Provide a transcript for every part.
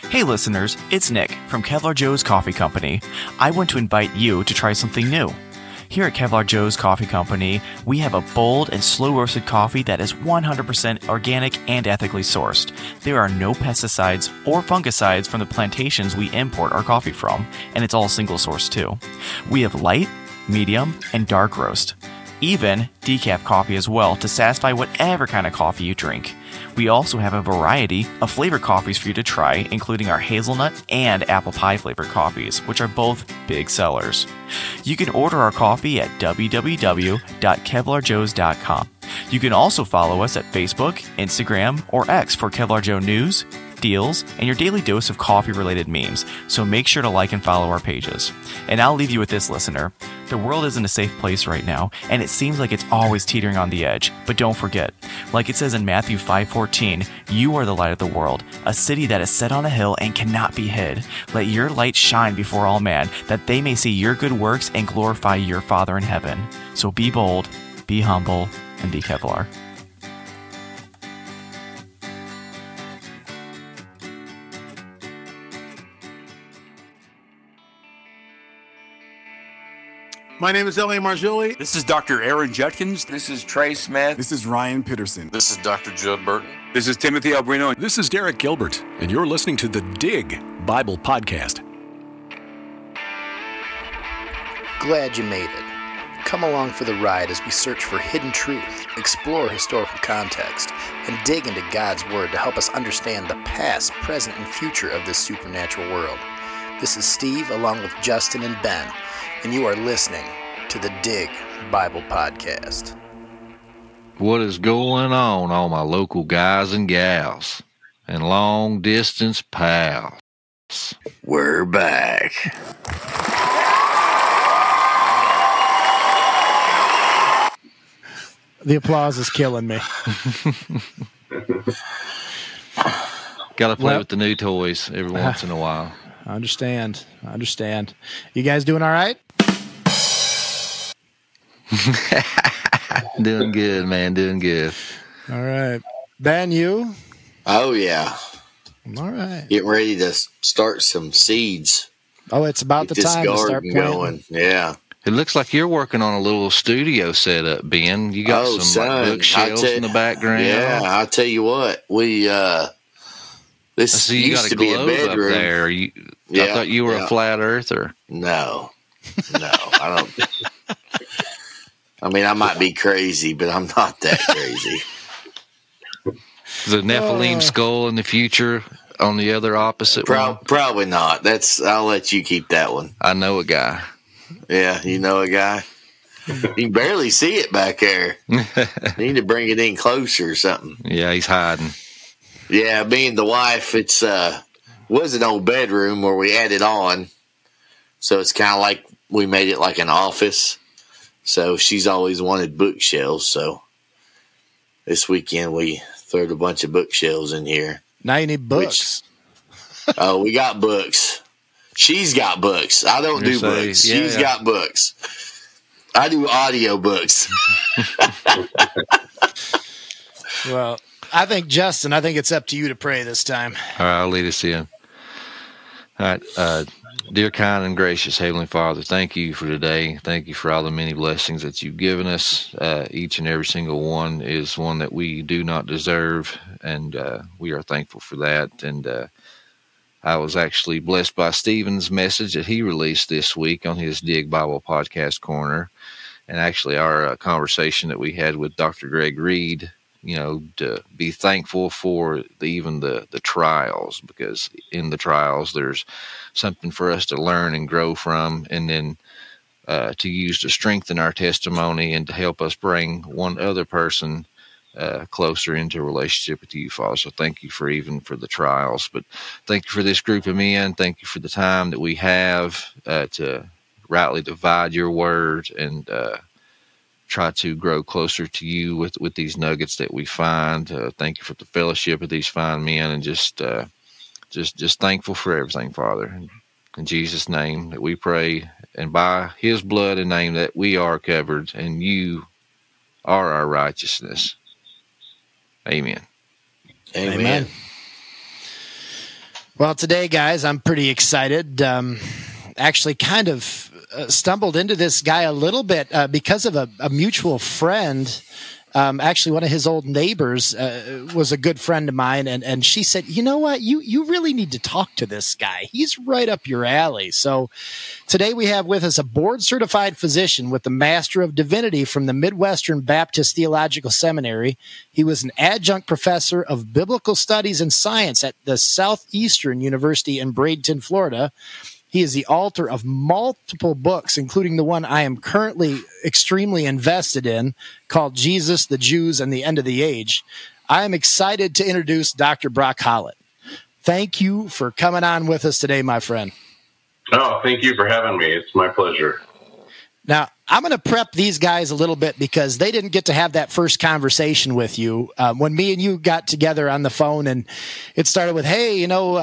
Hey listeners, it's Nick from Kevlar Joe's Coffee Company. I want to invite you to try something new. Here at Kevlar Joe's Coffee Company, we have a bold and slow-roasted coffee that is 100% organic and ethically sourced. There are no pesticides or fungicides from the plantations we import our coffee from, and it's all single-sourced too. We have light, medium, and dark roast. Even decaf coffee as well to satisfy whatever kind of coffee you drink. We also have a variety of flavored coffees for you to try, including our hazelnut and apple pie flavored coffees, which are both big sellers. You can order our coffee at www.kevlarjoes.com. You can also follow us at Facebook, Instagram, or X for Kevlar Joe news, deals, and your daily dose of coffee-related memes, so make sure to like and follow our pages. And I'll leave you with this, listener. The world isn't a safe place right now, and it seems like it's always teetering on the edge. But don't forget, like it says in Matthew 5:14, you are the light of the world, a city that is set on a hill and cannot be hid. Let your light shine before all men, that they may see your good works and glorify your Father in heaven. So be bold, be humble, and be Kevlar. My name is L.A. Marzulli. This is Dr. Aaron Judkins. This is Trey Smith. This is Ryan Peterson. This is Dr. Judd Burton. This is Timothy Albrino. This is Derek Gilbert, and you're listening to the Dig Bible Podcast. Glad you made it. Come along for the ride as we search for hidden truth, explore historical context, and dig into God's Word to help us understand the past, present, and future of this supernatural world. This is Steve, along with Justin and Ben, and you are listening to the Dig Bible Podcast. What is going on, all my local guys and gals and long-distance pals? We're back. The applause is killing me. Got to play with the new toys every once in a while. I understand. You guys doing all right? Doing good, man. Doing good. All right. Ben, you? Oh, yeah. All right. Getting ready to start some seeds. Oh, it's about the time to start planting. Going. Yeah. It looks like you're working on a little studio setup, Ben. You got some bookshelves in the background. Yeah, I'll tell you what. This you used got to be a bedroom. Up there. I thought you were a flat earther. No, I don't. I mean, I might be crazy, but I'm not that crazy. The Nephilim skull in the future on the other opposite one? Probably not. I'll let you keep that one. I know a guy. Yeah, you know a guy? You can barely see it back there. You need to bring it in closer or something. Yeah, he's hiding. Yeah, me and the wife, was an old bedroom where we added on. So it's kind of like we made it like an office. So she's always wanted bookshelves. So this weekend we threw a bunch of bookshelves in here. Now you need books. We got books. She's got books. I don't do books. She's got books. I do audio books. Well, I think, Justin, it's up to you to pray this time. All right, I'll lead us in. All right. Dear kind and gracious Heavenly Father, thank you for today. Thank you for all the many blessings that you've given us. Each and every single one is one that we do not deserve, and we are thankful for that. And I was actually blessed by Stephen's message that he released this week on his Dig Bible Podcast Corner, and actually our conversation that we had with Dr. Greg Reed, to be thankful for even the trials, because in the trials there's something for us to learn and grow from, and then to use to strengthen our testimony and to help us bring one other person closer into a relationship with you, Father. So thank you for the trials, but thank you for this group of men. Thank you for the time that we have to rightly divide your word and try to grow closer to you with these nuggets that we find. Thank you for the fellowship of these fine men, and just thankful for everything, Father. In Jesus' name that we pray, and by his blood and name that we are covered, and you are our righteousness. Amen. Amen. Well, today, guys, I'm pretty excited. Actually, kind of stumbled into this guy a little bit because of a mutual friend. Actually, one of his old neighbors was a good friend of mine, and she said, "You know what? You really need to talk to this guy. He's right up your alley." So today we have with us a board-certified physician with the Master of Divinity from the Midwestern Baptist Theological Seminary. He was an adjunct professor of biblical studies and science at the Southeastern University in Bradenton, Florida. He is the author of multiple books, including the one I am currently extremely invested in, called Jesus, the Jews, and the End of the Age. I am excited to introduce Dr. Brock Hollett. Thank you for coming on with us today, my friend. Oh, thank you for having me. It's my pleasure. Now, I'm going to prep these guys a little bit because they didn't get to have that first conversation with you when me and you got together on the phone, and it started with, "Hey,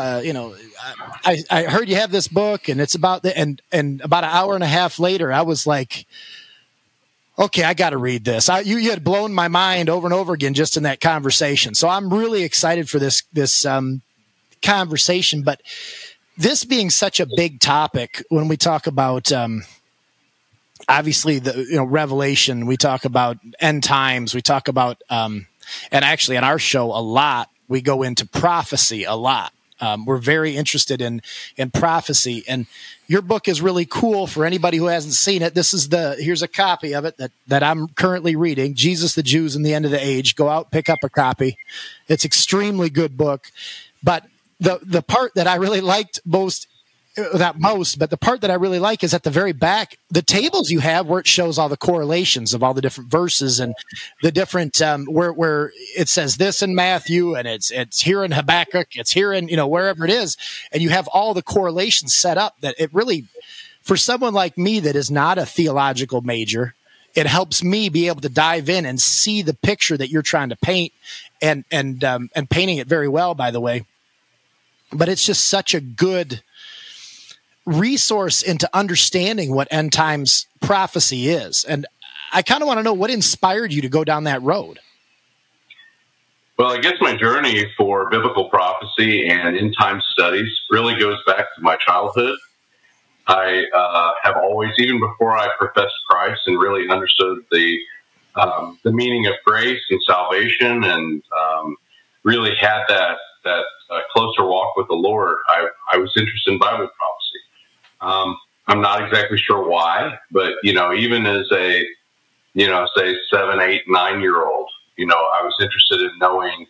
I heard you have this book, and it's about the," and about an hour and a half later, I was like, "Okay, I got to read this." You had blown my mind over and over again just in that conversation, so I'm really excited for this conversation. But this being such a big topic, when we talk about obviously the Revelation, we talk about end times, we talk about and actually on our show a lot we go into prophecy a lot. We're very interested in prophecy, and your book is really cool for anybody who hasn't seen it. Here's a copy of it that I'm currently reading, Jesus, the Jews, and the End of the Age. Go out, pick up a copy. It's extremely good book. But the part that I really liked but the part that I really like is at the very back, the tables you have where it shows all the correlations of all the different verses and the different where it says this in Matthew and it's here in Habakkuk, it's here in wherever it is, and you have all the correlations set up that it really, for someone like me that is not a theological major, it helps me be able to dive in and see the picture that you're trying to paint and painting it very well, by the way. But it's just such a good resource into understanding what end times prophecy is. And I kind of want to know what inspired you to go down that road. Well, I guess my journey for biblical prophecy and end time studies really goes back to my childhood. I have always, even before I professed Christ and really understood the meaning of grace and salvation and really had that closer walk with the Lord, I was interested in Bible prophecy. I'm not exactly sure why, but, even as a, say 7, 8, 9-year-old, I was interested in knowing,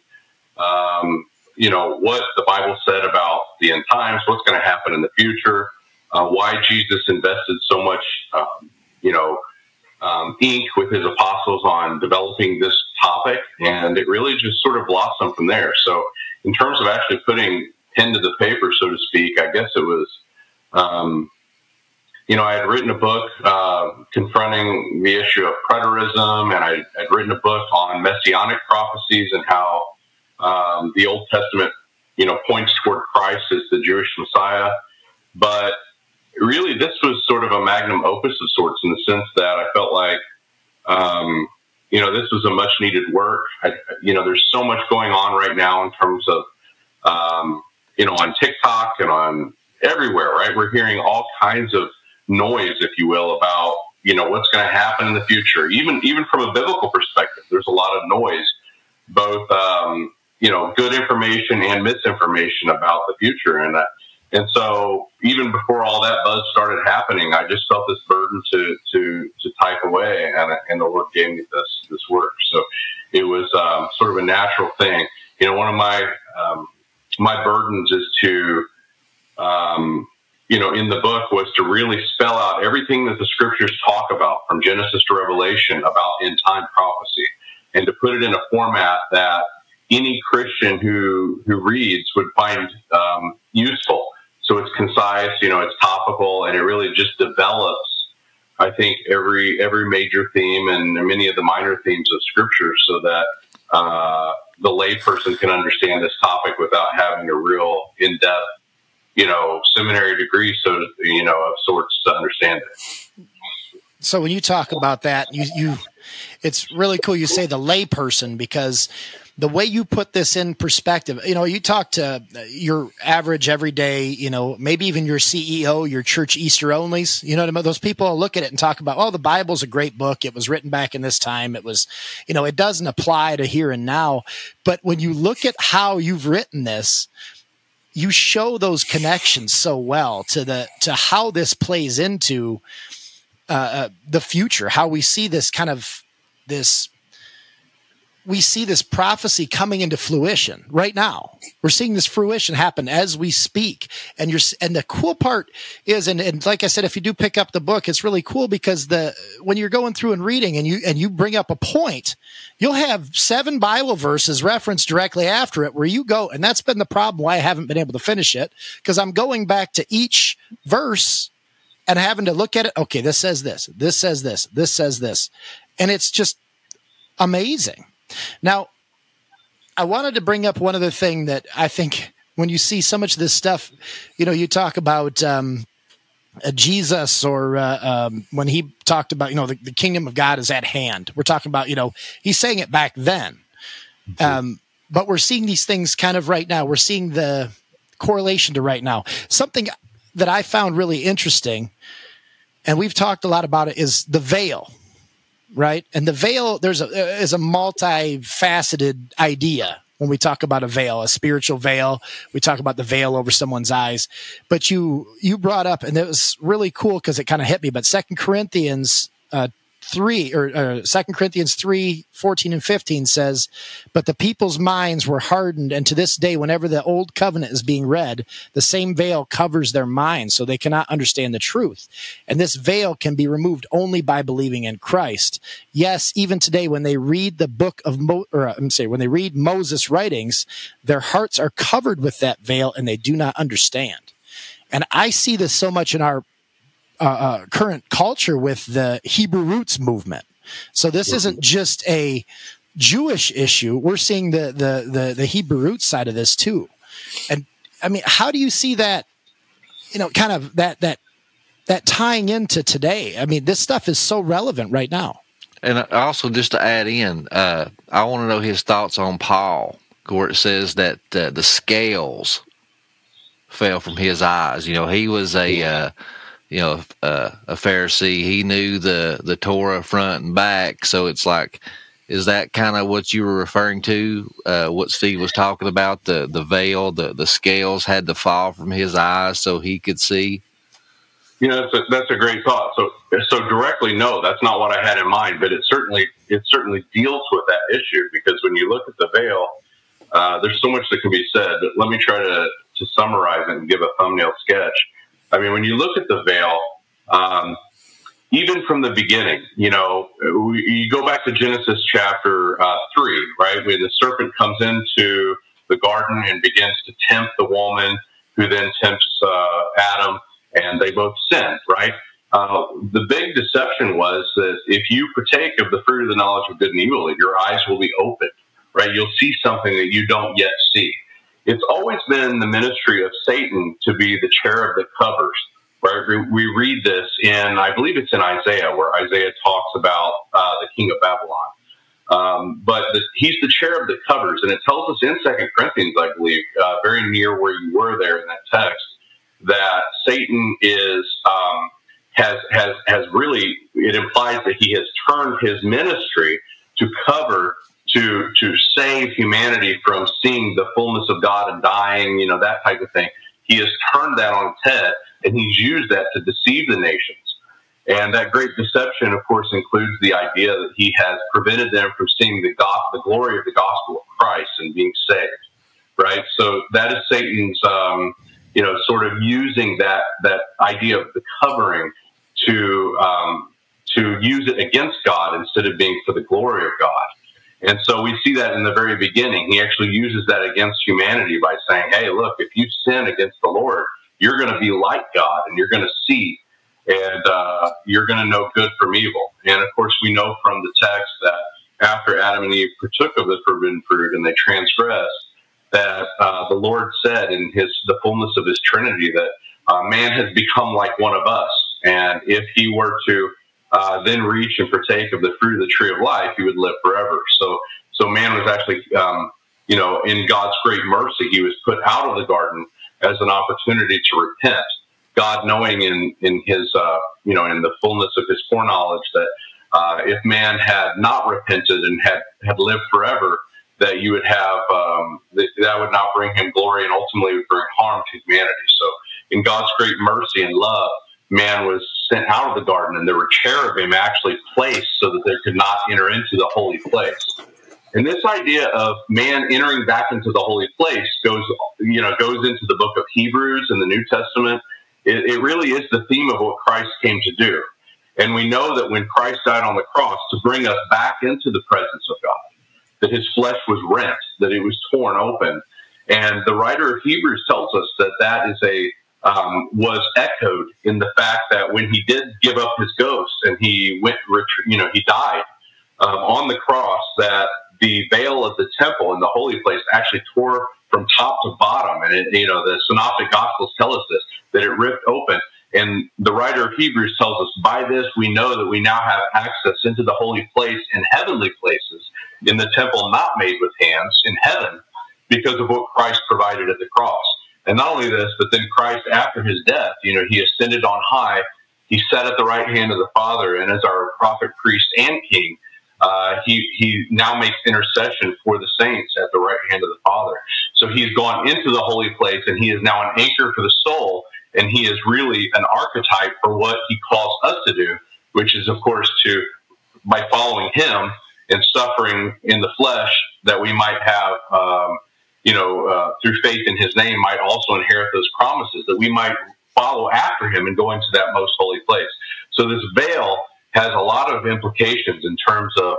what the Bible said about the end times, what's going to happen in the future, why Jesus invested so much, ink with his apostles on developing this topic. And it really just sort of blossomed from there. So in terms of actually putting pen to the paper, so to speak, I guess it was, I had written a book confronting the issue of preterism, and I'd written a book on messianic prophecies and how the Old Testament, points toward Christ as the Jewish Messiah. But really, this was sort of a magnum opus of sorts in the sense that I felt like, this was a much-needed work. There's so much going on right now in terms of, on TikTok and on everywhere, right? We're hearing all kinds of noise, if you will, about, what's going to happen in the future. Even from a biblical perspective, there's a lot of noise, both, good information and misinformation about the future. And so even before all that buzz started happening, I just felt this burden to type away, and the Lord gave me this work. So it was sort of a natural thing. One of my burdens is to, in the book was to really spell out everything that the scriptures talk about from Genesis to Revelation about end time prophecy, and to put it in a format that any Christian who reads would find useful. So it's concise, it's topical, and it really just develops, I think, every major theme and many of the minor themes of Scripture, so that the layperson can understand this topic without having a real in-depth, seminary degree, of sorts to understand it. So when you talk about that, you it's really cool you say the layperson, because the way you put this in perspective, you talk to your average everyday, maybe even your CEO, your church Easter onlys, those people look at it and talk about, oh, the Bible's a great book. It was written back in this time. It was, it doesn't apply to here and now. But when you look at how you've written this, you show those connections so well to how this plays into the future, how we see this kind of we see this prophecy coming into fruition right now. We're seeing this fruition happen as we speak. And the cool part is, and like I said, if you do pick up the book, it's really cool because when you're going through and reading and you bring up a point, you'll have 7 Bible verses referenced directly after it where you go. And that's been the problem why I haven't been able to finish it, because I'm going back to each verse and having to look at it. Okay, this says this, this says this, this says this. And it's just amazing. Now, I wanted to bring up one other thing that I think when you see so much of this stuff, you talk about Jesus or when he talked about, the kingdom of God is at hand. We're talking about, he's saying it back then. But we're seeing these things kind of right now. We're seeing the correlation to right now. Something that I found really interesting, and we've talked a lot about it, is the veil. Right. And the veil, is a multifaceted idea when we talk about a veil, a spiritual veil. We talk about the veil over someone's eyes. But you brought up, and it was really cool because it kind of hit me, but 2 Corinthians 3:14-15 says, but the people's minds were hardened, and to this day, whenever the old covenant is being read, the same veil covers their minds, so they cannot understand the truth. And this veil can be removed only by believing in Christ. Yes, even today, when they read the book of when they read Moses' writings, their hearts are covered with that veil, and they do not understand. And I see this so much in our current culture with the Hebrew roots movement. So this isn't just a Jewish issue. We're seeing the Hebrew roots side of this too. And I mean, how do you see that, kind of that tying into today? I mean, this stuff is so relevant right now. And also, just to add in, I want to know his thoughts on Paul, where it says that the scales fell from his eyes. He was a Pharisee. He knew the Torah front and back. So it's like, is that kind of what you were referring to? What Steve was talking about, the veil, the scales had to fall from his eyes so he could see? That's a great thought. So directly, no, that's not what I had in mind, but it certainly deals with that issue, because when you look at the veil, there's so much that can be said, but let me try to summarize it and give a thumbnail sketch. I mean, when you look at the veil, even from the beginning, you go back to Genesis chapter 3, right? When the serpent comes into the garden and begins to tempt the woman, who then tempts Adam, and they both sin, right? The big deception was that if you partake of the fruit of the knowledge of good and evil, your eyes will be opened, right? You'll see something that you don't yet see. It's always been the ministry of Satan to be the cherub that covers, right? We read this I believe it's in Isaiah, where Isaiah talks about the king of Babylon. But he's the cherub that covers. And it tells us in 2 Corinthians, I believe, very near where you were there in that text, that Satan has really, it implies that he has turned his ministry to cover, to save humanity from seeing the fullness of God and dying, that type of thing. He has turned that on its head, and he's used that to deceive the nations. And that great deception, of course, includes the idea that he has prevented them from seeing the glory of the gospel of Christ and being saved, right? So that is Satan's, sort of using that idea of the covering to use it against God instead of being for the glory of God. And so we see that in the very beginning. He actually uses that against humanity by saying, hey, look, if you sin against the Lord, you're going to be like God, and you're going to see, and you're going to know good from evil. And, of course, we know from the text that after Adam and Eve partook of the forbidden fruit and they transgressed, that the Lord said in the fullness of his Trinity that man has become like one of us. And if he were to then reach and partake of the fruit of the tree of life, he would live forever. So man was actually, in God's great mercy, he was put out of the garden as an opportunity to repent. God, knowing in his, in the fullness of his foreknowledge that if man had not repented and had lived forever, that you would have that would not bring him glory and ultimately would bring harm to humanity. So, in God's great mercy and love, man was sent out of the garden, and there were cherubim actually placed so that they could not enter into the holy place. And this idea of man entering back into the holy place goes into the book of Hebrews in the New Testament. It really is the theme of what Christ came to do. And we know that when Christ died on the cross to bring us back into the presence of God, that his flesh was rent, that it was torn open. And the writer of Hebrews tells us that is was echoed in the fact that when he did give up his ghost and he died on the cross, that the veil of the temple in the holy place actually tore from top to bottom. And the Synoptic Gospels tell us this, that it ripped open. And the writer of Hebrews tells us, by this we know that we now have access into the holy place in heavenly places, in the temple not made with hands, in heaven, because of what Christ provided at the cross. And not only this, but then Christ, after his death, he ascended on high. He sat at the right hand of the Father, and as our prophet, priest, and king, he now makes intercession for the saints at the right hand of the Father. So he's gone into the holy place, and he is now an anchor for the soul, and he is really an archetype for what he calls us to do, which is, of course, by following him and suffering in the flesh, that we might have, through faith in his name, might also inherit those promises, that we might follow after him and go into that most holy place. So this veil has a lot of implications in terms of,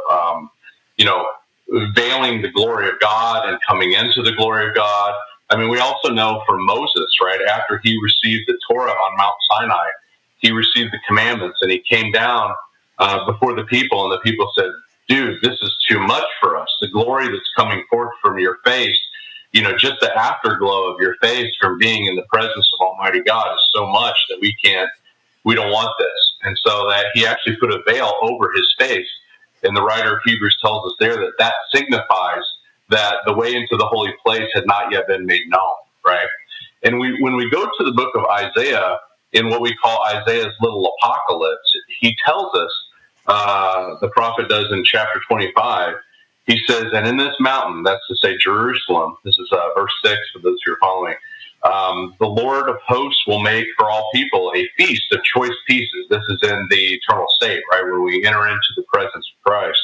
veiling the glory of God and coming into the glory of God. I mean, we also know from Moses, right, after he received the Torah on Mount Sinai, he received the commandments, and he came down before the people, and the people said, dude, this is too much for us. The glory that's coming forth from your face, just the afterglow of your face from being in the presence of Almighty God is so much that we don't want this. And so that he actually put a veil over his face. And the writer of Hebrews tells us there that signifies that the way into the holy place had not yet been made known, right? And when we go to the book of Isaiah, in what we call Isaiah's little apocalypse, he tells us, the prophet does in chapter 25, he says, and in this mountain, that's to say Jerusalem, this is verse 6 for those who are following, the Lord of hosts will make for all people a feast of choice pieces. This is in the eternal state, right, where we enter into the presence of Christ.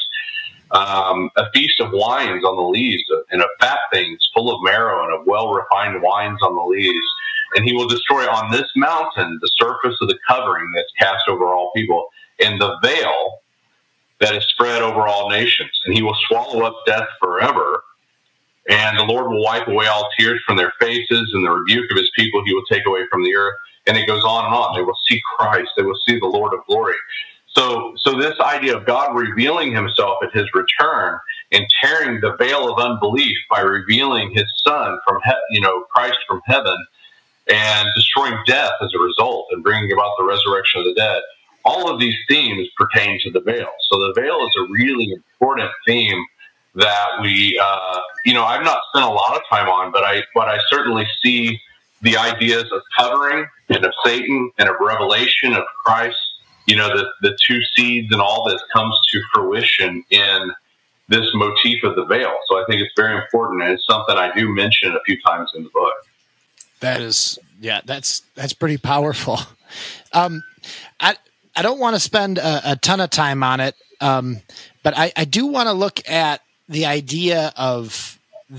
A feast of wines on the lees, and of fat things full of marrow, and of well-refined wines on the lees. And he will destroy on this mountain the surface of the covering that's cast over all people, and the veil that is spread over all nations. And he will swallow up death forever. And the Lord will wipe away all tears from their faces, and the rebuke of his people he will take away from the earth. And it goes on and on. They will see Christ. They will see the Lord of glory. So this idea of God revealing himself at his return and tearing the veil of unbelief by revealing his Son from Christ from heaven, and destroying death as a result, and bringing about the resurrection of the dead. All of these themes pertain to the veil. So the veil is a really important theme that we, I've not spent a lot of time on, but I certainly see the ideas of covering and of Satan and of revelation of Christ. The two seeds and all this comes to fruition in this motif of the veil. So I think it's very important, and it's something I do mention a few times in the book. That's pretty powerful. I don't want to spend a ton of time on it, but I do want to look at the idea of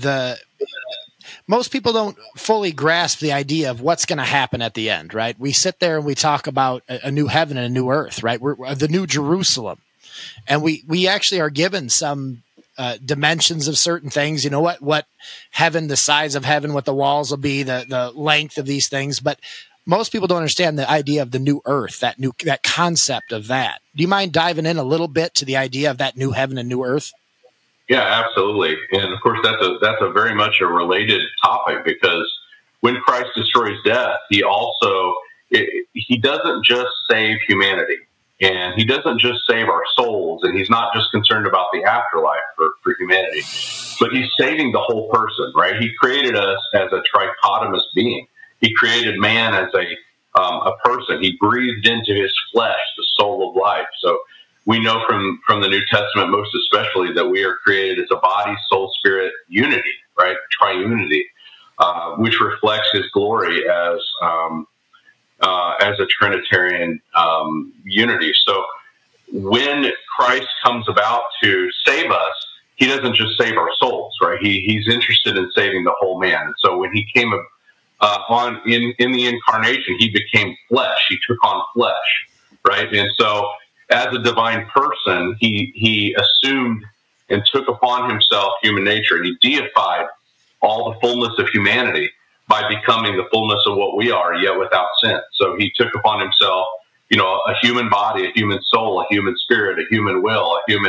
most people don't fully grasp the idea of what's going to happen at the end, right? We sit there and we talk about a new heaven and a new earth, right? We're the new Jerusalem. And we actually are given some dimensions of certain things. You know what heaven, the size of heaven, what the walls will be, the length of these things. But most people don't understand the idea of the new earth, that concept of that. Do you mind diving in a little bit to the idea of that new heaven and new earth? Yeah, absolutely. And of course, that's a very much a related topic, because when Christ destroys death, he doesn't just save humanity. And he doesn't just save our souls, and he's not just concerned about the afterlife for humanity, but he's saving the whole person, right? He created us as a trichotomous being. He created man as a person. He breathed into his flesh the soul of life. So we know from the New Testament, most especially, that we are created as a body, soul, spirit unity, right? Triunity, which reflects his glory as a Trinitarian unity. So when Christ comes about to save us, he doesn't just save our souls, right? He's interested in saving the whole man. And so when he came in the incarnation, he became flesh. He took on flesh, right? And so as a divine person, he assumed and took upon himself human nature, and he deified all the fullness of humanity by becoming the fullness of what we are, yet without sin. So he took upon himself, a human body, a human soul, a human spirit, a human will, a human,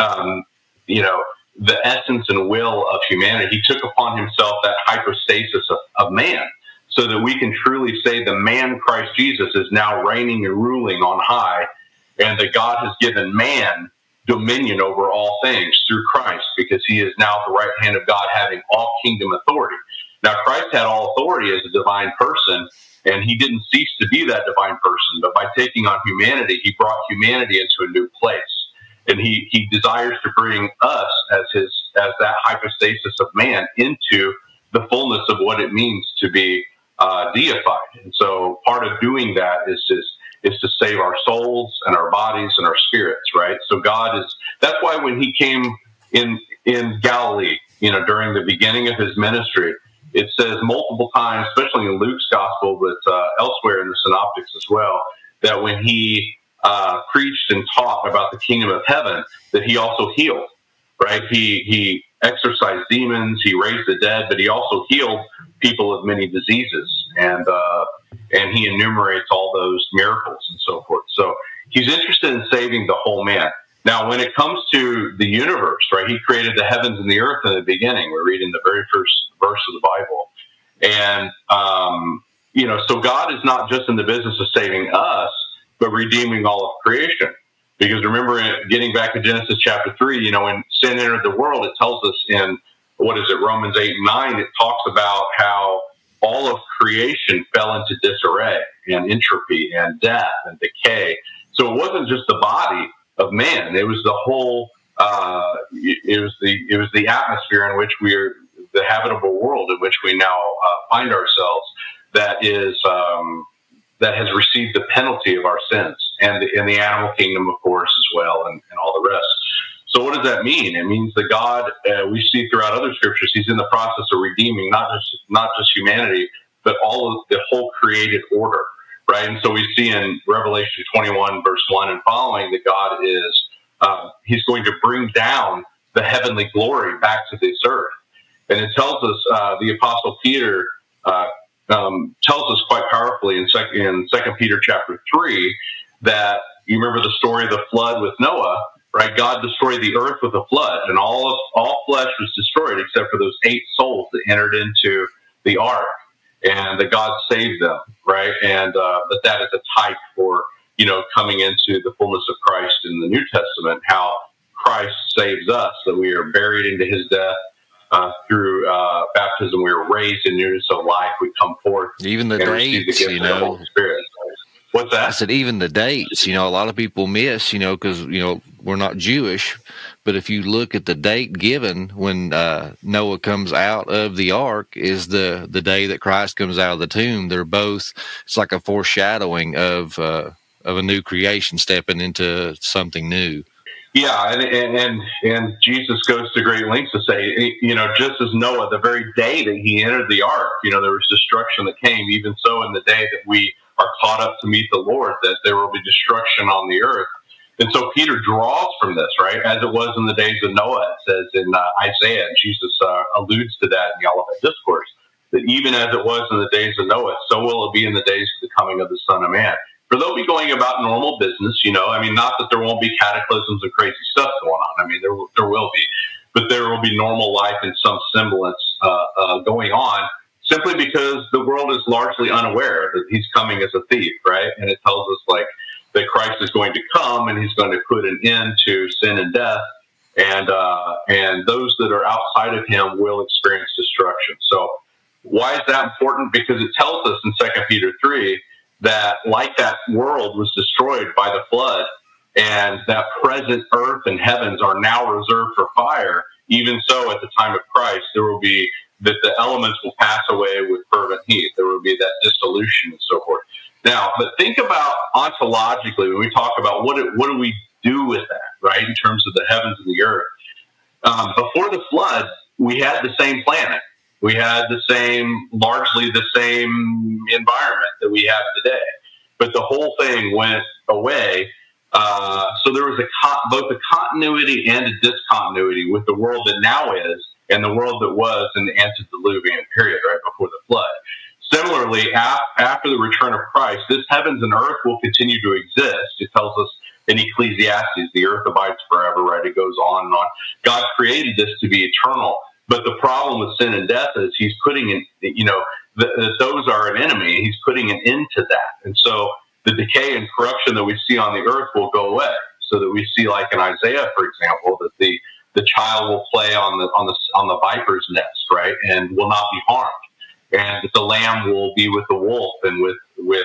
the essence and will of humanity. He took upon himself that hypostasis of man, so that we can truly say the man Christ Jesus is now reigning and ruling on high, and that God has given man dominion over all things through Christ, because he is now at the right hand of God, having all kingdom authority. Now, Christ had all authority as a divine person, and he didn't cease to be that divine person, but by taking on humanity, he brought humanity into a new place. And he desires to bring us as that hypostasis of man into the fullness of what it means to be deified. And so part of doing that is to save our souls and our bodies and our spirits, right? So that's why when he came in Galilee, during the beginning of his ministry, it says multiple times, especially in Luke's gospel, but elsewhere in the synoptics as well, that when he preached and taught about the kingdom of heaven, that he also healed, right? He exorcised demons, he raised the dead, but he also healed people of many diseases, and he enumerates all those miracles and so forth. So he's interested in saving the whole man. Now, when it comes to the universe, right, he created the heavens and the earth in the beginning. We're reading the very first verse of the Bible. And, so God is not just in the business of saving us, but redeeming all of creation. Because remember, getting back to Genesis chapter 3, when sin entered the world, it tells us in, Romans 8 and 9, it talks about how all of creation fell into disarray and entropy and death and decay. So it wasn't just the body of man; it was the whole. It was the atmosphere in which the habitable world in which we now find ourselves. That has received the penalty of our sins, and the animal kingdom, of course, as well, and all the rest. So what does that mean? It means that God, we see throughout other scriptures, he's in the process of redeeming not just humanity, but all of the whole created order, right? And so we see in Revelation 21, verse 1 and following, that God is, he's going to bring down the heavenly glory back to this earth. And it tells us, the Apostle Peter tells us quite powerfully in 2 Peter chapter 3, that you remember the story of the flood with Noah, right? God destroyed the earth with a flood, and all flesh was destroyed except for those 8 souls that entered into the ark, and that God saved them, right? And that is a type for coming into the fullness of Christ in the New Testament, how Christ saves us, that we are buried into his death. Through baptism, we were raised in newness of life. We come forth. Even the dates, the Holy Spirit. What's that? I said, even the dates, a lot of people miss, because, we're not Jewish. But if you look at the date given when Noah comes out of the ark is the day that Christ comes out of the tomb. They're both, it's like a foreshadowing of a new creation stepping into something new. Yeah, and Jesus goes to great lengths to say, just as Noah, the very day that he entered the ark, there was destruction that came. Even so, in the day that we are caught up to meet the Lord, that there will be destruction on the earth. And so Peter draws from this, right? As it was in the days of Noah, it says in Isaiah, and Jesus alludes to that in the Olivet Discourse, that even as it was in the days of Noah, so will it be in the days of the coming of the Son of Man. For they'll be going about normal business, not that there won't be cataclysms and crazy stuff going on. There will be, but there will be normal life in some semblance going on, simply because the world is largely unaware that he's coming as a thief, right? And it tells us, that Christ is going to come and he's going to put an end to sin and death, and those that are outside of him will experience destruction. So why is that important? Because it tells us in 2 Peter 3 that like that world was destroyed by the flood, and that present earth and heavens are now reserved for fire, even so at the time of Christ there will be that the elements will pass away with fervent heat. There will be that dissolution and so forth. Now, but think about ontologically when we talk about what do we do with that, right, in terms of the heavens and the earth. Before the flood, we had the same planet. We had largely the same environment that we have today. But the whole thing went away. So there was both a continuity and a discontinuity with the world that now is and the world that was in the antediluvian period, right before the flood. Similarly, after the return of Christ, this heavens and earth will continue to exist. It tells us in Ecclesiastes, the earth abides forever, right? It goes on and on. God created this to be eternal. But the problem with sin and death is he's putting in, that those are an enemy. He's putting an end to that. And so the decay and corruption that we see on the earth will go away. So that we see, like in Isaiah, for example, that the child will play on the viper's nest, right, and will not be harmed. And that the lamb will be with the wolf and with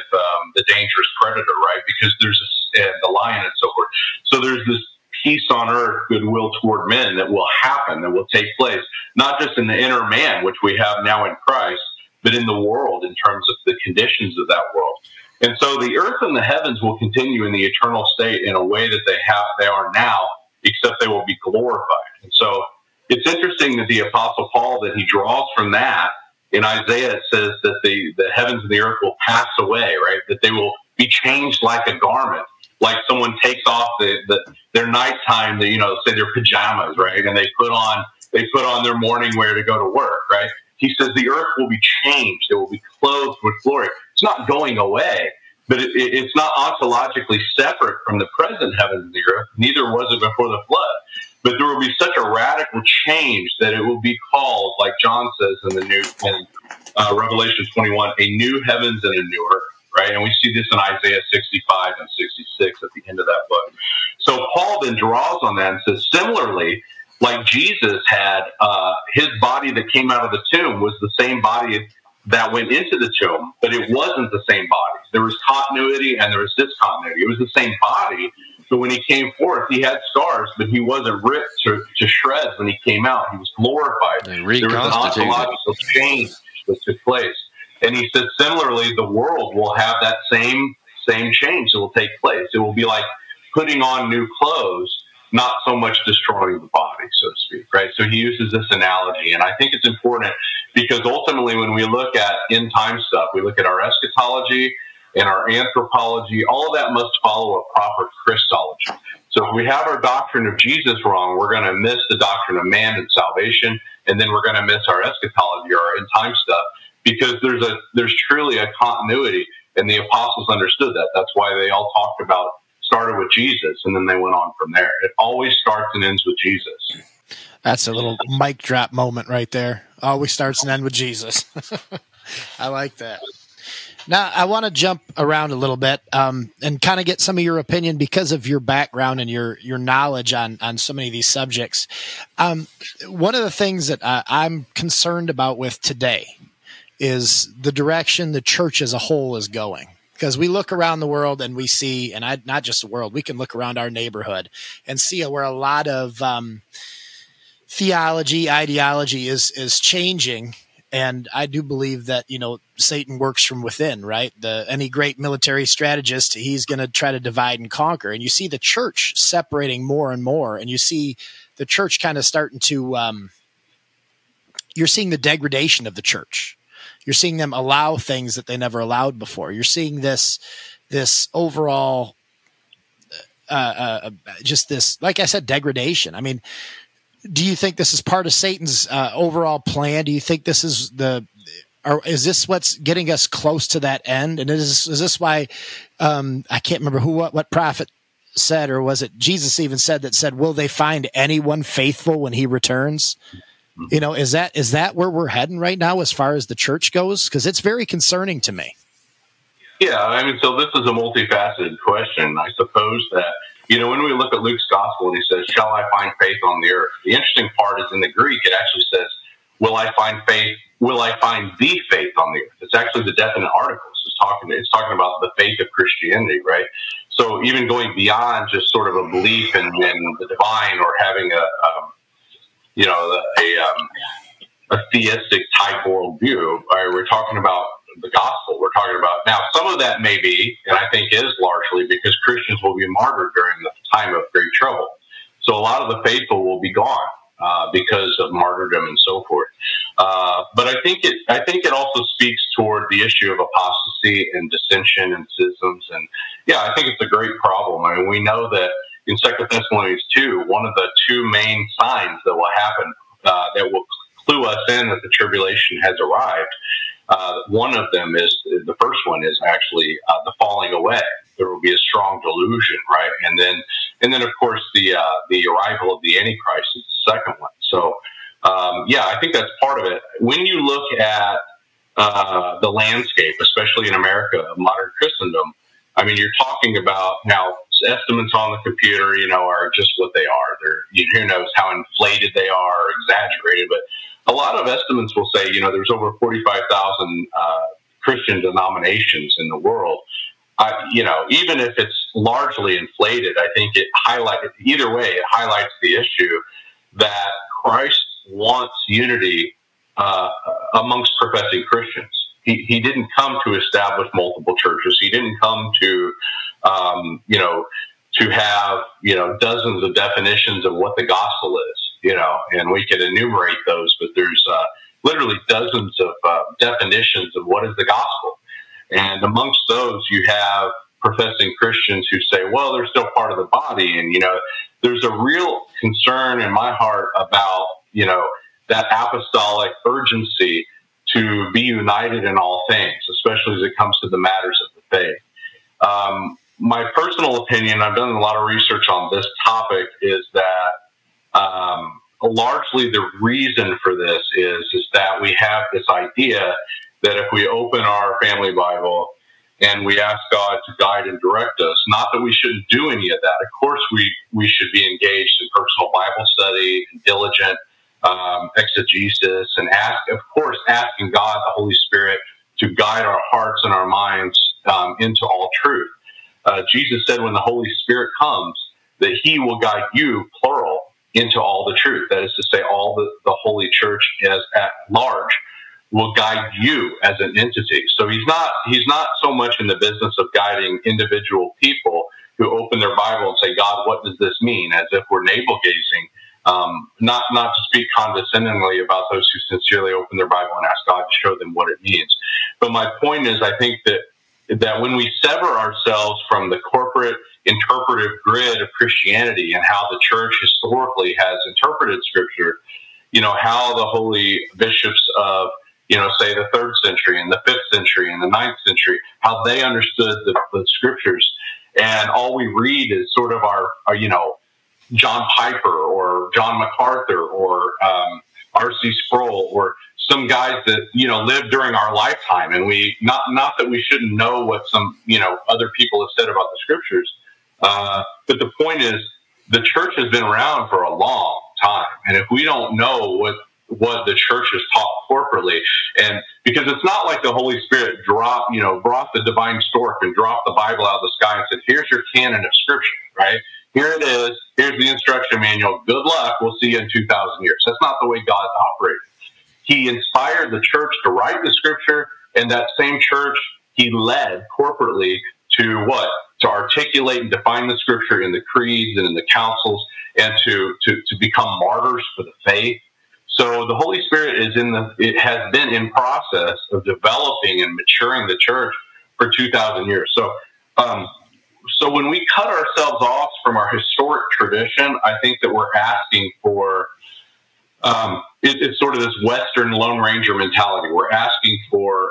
the dangerous predator, right? Because there's the lion and so forth. So there's this peace on earth, goodwill toward men that will happen, that will take place, not just in the inner man, which we have now in Christ, but in the world in terms of the conditions of that world. And so the earth and the heavens will continue in the eternal state in a way that they are now, except they will be glorified. And so it's interesting that the Apostle Paul, that he draws from that. In Isaiah, it says that the heavens and the earth will pass away, right? That they will be changed like a garment, like someone takes off their nighttime, say their pajamas, right? And they put on their morning wear to go to work, right? He says the earth will be changed. It will be clothed with glory. It's not going away, but it's not ontologically separate from the present heavens and the earth. Neither was it before the flood. But there will be such a radical change that it will be called, like John says in Revelation 21, a new heavens and a new earth, right? And we see this in Isaiah 65 and 66 at the end of that book. So Paul then draws on that and says, similarly, like Jesus had, his body that came out of the tomb was the same body that went into the tomb, but it wasn't the same body. There was continuity and there was discontinuity. It was the same body. So when he came forth, he had scars, but he wasn't ripped to shreds when he came out. He was glorified. There was an ontological change that took place. And he said, similarly, the world will have that same change that will take place. It will be like putting on new clothes, not so much destroying the body, so to speak, right? So he uses this analogy. And I think it's important because ultimately when we look at end time stuff, we look at our eschatology and our anthropology, all of that must follow a proper Christology. So if we have our doctrine of Jesus wrong, we're going to miss the doctrine of man and salvation, and then we're going to miss our eschatology or our end time stuff, because there's truly a continuity, and the apostles understood that. That's why they all started with Jesus, and then they went on from there. It always starts and ends with Jesus. That's a little mic drop moment right there. Always starts and ends with Jesus. I like that. Now, I want to jump around a little bit and kind of get some of your opinion because of your background and your knowledge on so many of these subjects. One of the things that I'm concerned about with today is the direction the church as a whole is going. Because we look around the world and we see, and not just the world, we can look around our neighborhood and see where a lot of theology, ideology is changing. And I do believe that, Satan works from within, right? Any great military strategist, he's going to try to divide and conquer. And you see the church separating more and more. And you see the church kind of starting to, you're seeing the degradation of the church. You're seeing them allow things that they never allowed before. You're seeing this overall, just this, like I said, degradation. I mean, do you think this is part of Satan's overall plan? Do you think this is is this what's getting us close to that end? And is this why I can't remember what prophet said, or was it Jesus even said, will they find anyone faithful when he returns? Is that where we're heading right now as far as the church goes? Because it's very concerning to me. Yeah, I mean, so this is a multifaceted question. I suppose that, when we look at Luke's gospel and he says, shall I find faith on the earth? The interesting part is in the Greek, it actually says, will I find faith? Will I find the faith on the earth? It's actually the definite article. It's talking about the faith of Christianity, right? So even going beyond just sort of a belief in the divine or having a theistic type worldview, we're talking about the gospel. We're talking about now. Some of that may be, and I think is largely because Christians will be martyred during the time of great trouble. So a lot of the faithful will be gone because of martyrdom and so forth. But I think it also speaks toward the issue of apostasy and dissension and schisms. And I think it's a great problem. I mean, we know that in 2 Thessalonians 2, one of the two main signs that will happen that will clue us in that the tribulation has arrived. One of them is, the first one is actually the falling away. There will be a strong delusion, right? And then of course the arrival of the Antichrist is the second one. So I think that's part of it. When you look at the landscape, especially in America, of modern Christendom, I mean, you're talking about now estimates on the computer, are just what they are. Who knows how inflated they are or exaggerated, but a lot of estimates will say, there's over 45,000 Christian denominations in the world. Even if it's largely inflated, I think it highlights the issue that Christ wants unity amongst professing Christians. He didn't come to establish multiple churches. He didn't come to, to have, dozens of definitions of what the gospel is. And we could enumerate those, but there's literally dozens of definitions of what is the gospel. And amongst those, you have professing Christians who say, well, they're still part of the body. And, there's a real concern in my heart about, that apostolic urgency to be united in all things, especially as it comes to the matters of the faith. My personal opinion, I've done a lot of research on this topic, is that largely the reason for this is that we have this idea that if we open our family Bible and we ask God to guide and direct us, not that we shouldn't do any of that. Of course, we should be engaged in personal Bible study and diligent exegesis, and asking God, the Holy Spirit, to guide our hearts and our minds into all truth. Jesus said when the Holy Spirit comes, that he will guide you, plural, into all the truth. That is to say, all the Holy Church as at large will guide you as an entity. So he's not so much in the business of guiding individual people who open their Bible and say, God, what does this mean? As if we're navel-gazing. Not to speak condescendingly about those who sincerely open their Bible and ask God to show them what it means. But my point is, I think that when we sever ourselves from the corporate interpretive grid of Christianity and how the church historically has interpreted Scripture, how the holy bishops of, say the 3rd century and the 5th century and the 9th century, how they understood the Scriptures. And all we read is sort of our John Piper or John MacArthur or R.C. Sproul or some guys that, lived during our lifetime. And we, not that we shouldn't know what some, other people have said about the Scriptures. But the point is, the church has been around for a long time. And if we don't know what the church has taught corporately, and because it's not like the Holy Spirit brought the divine stork and dropped the Bible out of the sky and said, here's your canon of Scripture, right? Here it is. Here's the instruction manual. Good luck. We'll see you in 2,000 years. That's not the way God's operated. He inspired the church to write the Scripture, and that same church he led corporately to what? To articulate and define the Scripture in the creeds and in the councils, and to become martyrs for the faith. So the Holy Spirit it has been in process of developing and maturing the church for 2,000 years. So when we cut ourselves off from our historic tradition, I think that we're asking for it's sort of this Western Lone Ranger mentality. We're asking for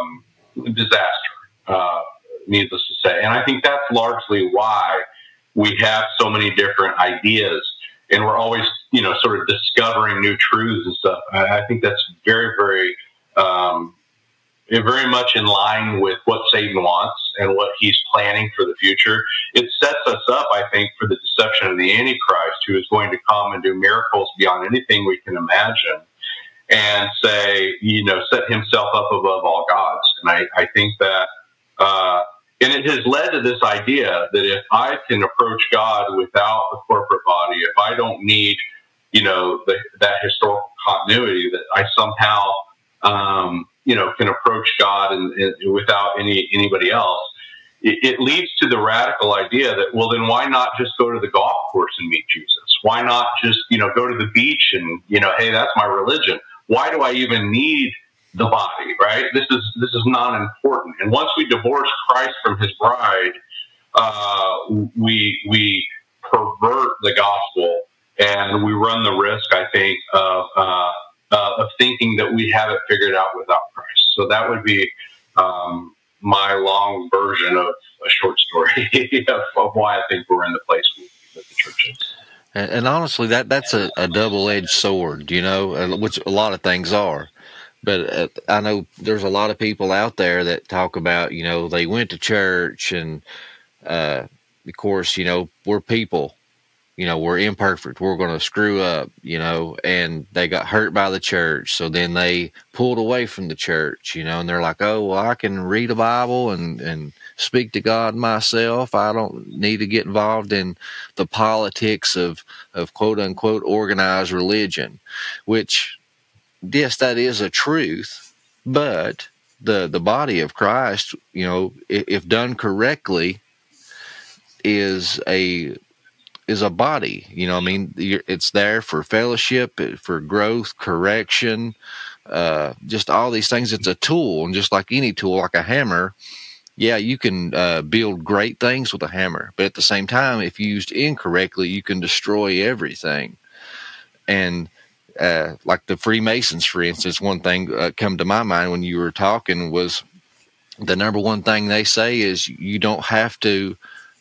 disaster, needless to say. And I think that's largely why we have so many different ideas, and we're always, sort of discovering new truths and stuff. I think that's very, very very much in line with what Satan wants and what he's planning for the future. It sets us up, I think, for the deception of the Antichrist, who is going to come and do miracles beyond anything we can imagine, and say, set himself up above all gods. And I think that, and it has led to this idea that if I can approach God without a corporate body, if I don't need, that historical continuity, that I somehow, can approach God and without anybody else, it leads to the radical idea that, well, then why not just go to the golf course and meet Jesus? Why not just, go to the beach and, hey, that's my religion. Why do I even need the body, right? This is not important. And once we divorce Christ from his bride, we pervert the gospel, and we run the risk, I think, of thinking that we have it figured out without Christ. So that would be my long version of a short story of why I think we're in the place that the church is. And honestly, that's a double-edged sword, which a lot of things are. But I know there's a lot of people out there that talk about, they went to church and, of course, we're people, we're imperfect. We're going to screw up, and they got hurt by the church. So then they pulled away from the church, and they're like, oh, well, I can read a Bible and speak to God myself. I don't need to get involved in the politics of quote unquote organized religion, which, yes, that is a truth, but the body of Christ, if done correctly, is a body. It's there for fellowship, for growth, correction, just all these things. It's a tool, and just like any tool, like a hammer, yeah, you can build great things with a hammer, but at the same time, if used incorrectly, you can destroy everything. And like the Freemasons, for instance, one thing come to my mind when you were talking was the number one thing they say is you don't have to.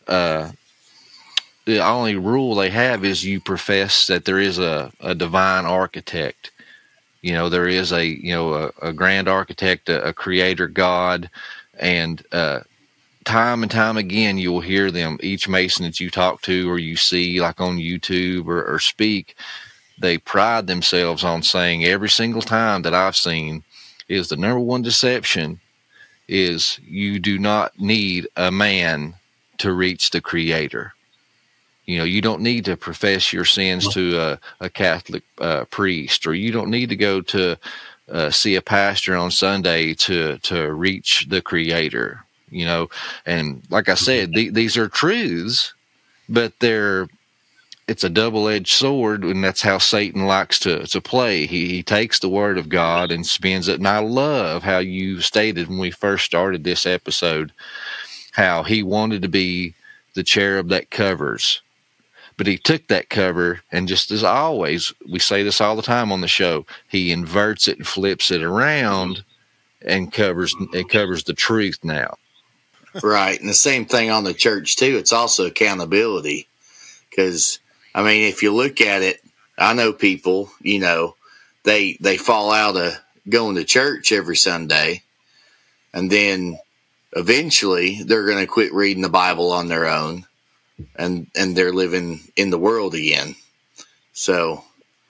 The only rule they have is you profess that there is a divine architect. There is a grand architect, a creator God, and time and time again you'll hear them. Each Mason that you talk to or you see, like on YouTube or speak, they pride themselves on saying every single time that I've seen is the number one deception is you do not need a man to reach the Creator. You don't need to profess your sins to a Catholic priest, or you don't need to go to see a pastor on Sunday to reach the Creator. And like I said, these are truths, but it's a double-edged sword, and that's how Satan likes to play. He takes the Word of God and spins it. And I love how you stated when we first started this episode, how he wanted to be the cherub that covers. But he took that cover, and just as always, we say this all the time on the show, he inverts it and flips it around and covers the truth now. Right. And the same thing on the church, too. It's also accountability. Because, if you look at it, I know people, they fall out of going to church every Sunday, and then eventually they're going to quit reading the Bible on their own. And they're living in the world again. So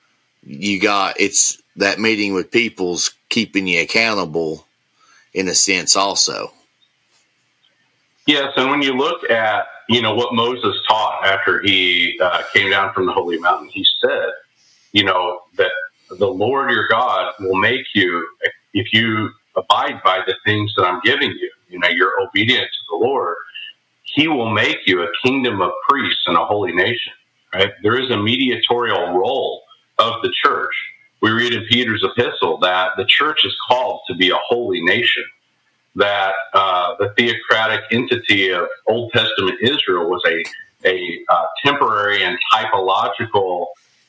it's that meeting with people's keeping you accountable in a sense also. Yes, and when you look at, what Moses taught after he came down from the Holy Mountain, he said, that the Lord your God will make you, if you abide by the things that I'm giving you, you're obedient to the Lord, he will make you a kingdom of priests and a holy nation, right? There is a mediatorial role of the church. We read in Peter's epistle that the church is called to be a holy nation, that the theocratic entity of Old Testament Israel was a temporary and typological,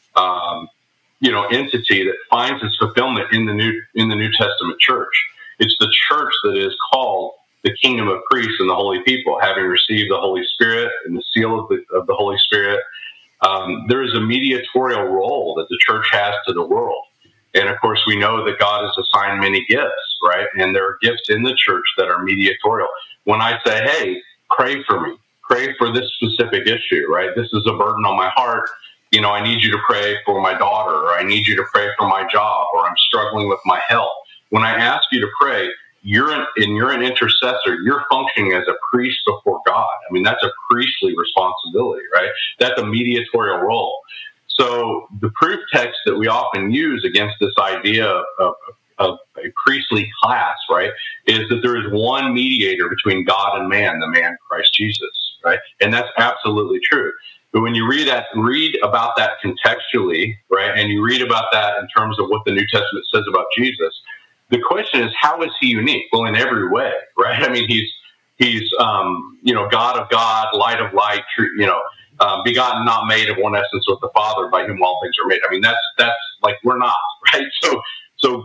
entity that finds its fulfillment in the New Testament church. It's the church that is called the kingdom of priests and the holy people, having received the Holy Spirit and the seal of the Holy Spirit. There is a mediatorial role that the church has to the world. And of course, we know that God has assigned many gifts, right? And there are gifts in the church that are mediatorial. When I say, hey, pray for me, pray for this specific issue, right? This is a burden on my heart. I need you to pray for my daughter, or I need you to pray for my job, or I'm struggling with my health. When I ask you to pray, you're an intercessor. You're functioning as a priest before God. I mean, that's a priestly responsibility, right? That's a mediatorial role. So the proof text that we often use against this idea of a priestly class, right, is that there is one mediator between God and man, the man Christ Jesus, right? And that's absolutely true. But when you read about that contextually, right, and you read about that in terms of what the New Testament says about Jesus, the question is, how is he unique? Well, in every way, right? I mean, he's God of God, light of light, begotten, not made, of one essence with the Father, by whom all things are made. I mean, that's like, we're not, right? So